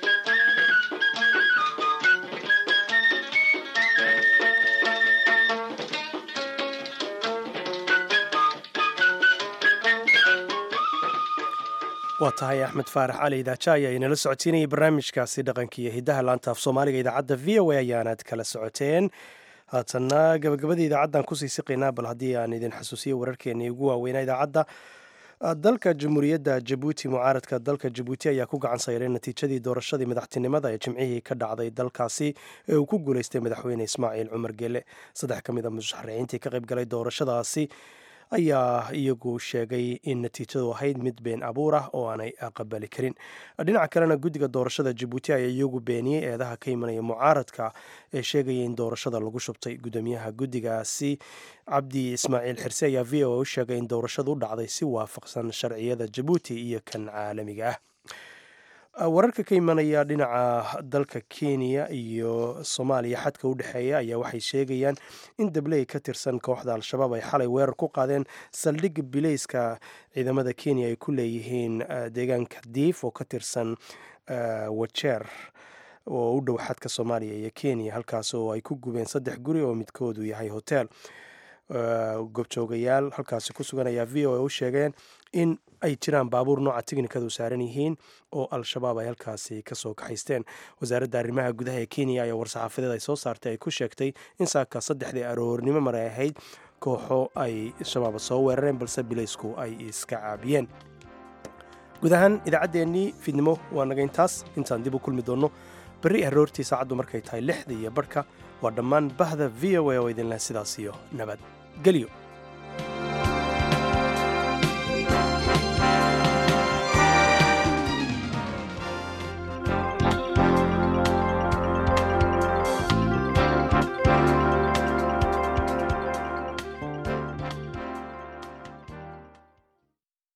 waa tahay axmed faarax cali idaaja ayaa inala socodsiinayay barnaamijkaasi dhaqanka iyo hiddaha laanta af soomaaliga idaacadda v o a ayaanaad kala socoteen haatanna gabagabadii idaacaddan kusii siqaynaa bal haddii aan idin xasuusiyo wararkeennii ugu waaweynaa idaacadda dalka jamhuuriyadda jabuuti mucaaradka dalka jabuuti ayaa ku gacan sayray natiijadii doorashadii madaxtinimada ee jimcihii ka dhacday dalkaasi ee uu ku guuleystay madaxweyne ismaaciil cumar gele saddex ka mid a musharaxiintii ka qayb galay doorashadaasi ayaa iyagu sheegay in natiijadu ahayd mid been abuur ah oo aanay aqbali karin dhinaca kalena guddiga doorashada jabuuti ayaa iyagu beeniyey eedaha ka imanaya mucaaradka ee sheegaya in doorashada lagu shubtay gudoomiyaha guddigaasi cabdi ismaaciil xirse ayaa v o a u sheegay in doorashadu u dhacday si waafaqsan sharciyada jabuuti iyo kan caalamiga ah wararka ka imanaya dhinaca dalka kenya iyo soomaaliya xadka u dhexeeya ayaa waxay sheegayaan in dabley ka tirsan kooxda al-shabaab ay xalay weerar ku qaadeen saldhigga bileyska ciidamada kenya ay ku leeyihiin deegaanka diif oo ka tirsan wajeer oo u dhow xadka soomaaliya iyo kenya halkaas oo ay ku gubeen saddex guri oo midkoodu yahay hotel gobjoogayaal halkaasi ku sugan ayaa v o a u sheegeen in ay jiraan baabuur nooca tiknikadu saaran yihiin oo al-shabaab ay halkaasi kasoo kaxaysteen wasaaradda arrimaha gudaha ee kenya ayaa war-saxaafadeed ay soo saartay ay ku sheegtay in saaka saddexdii aroornimo maray ahayd kooxo ay shabaab soo weerareen balse bileysku ay iska caabiyeen guud ahaan idaacaddeenii fiidnimo waa naga intaas intaan dib u kulmi doonno berri aroortii saacaddu markay tahay lixda iyo barhka waa dhammaan bahda v o a oo idinleh sidaas iyo nabad gelyo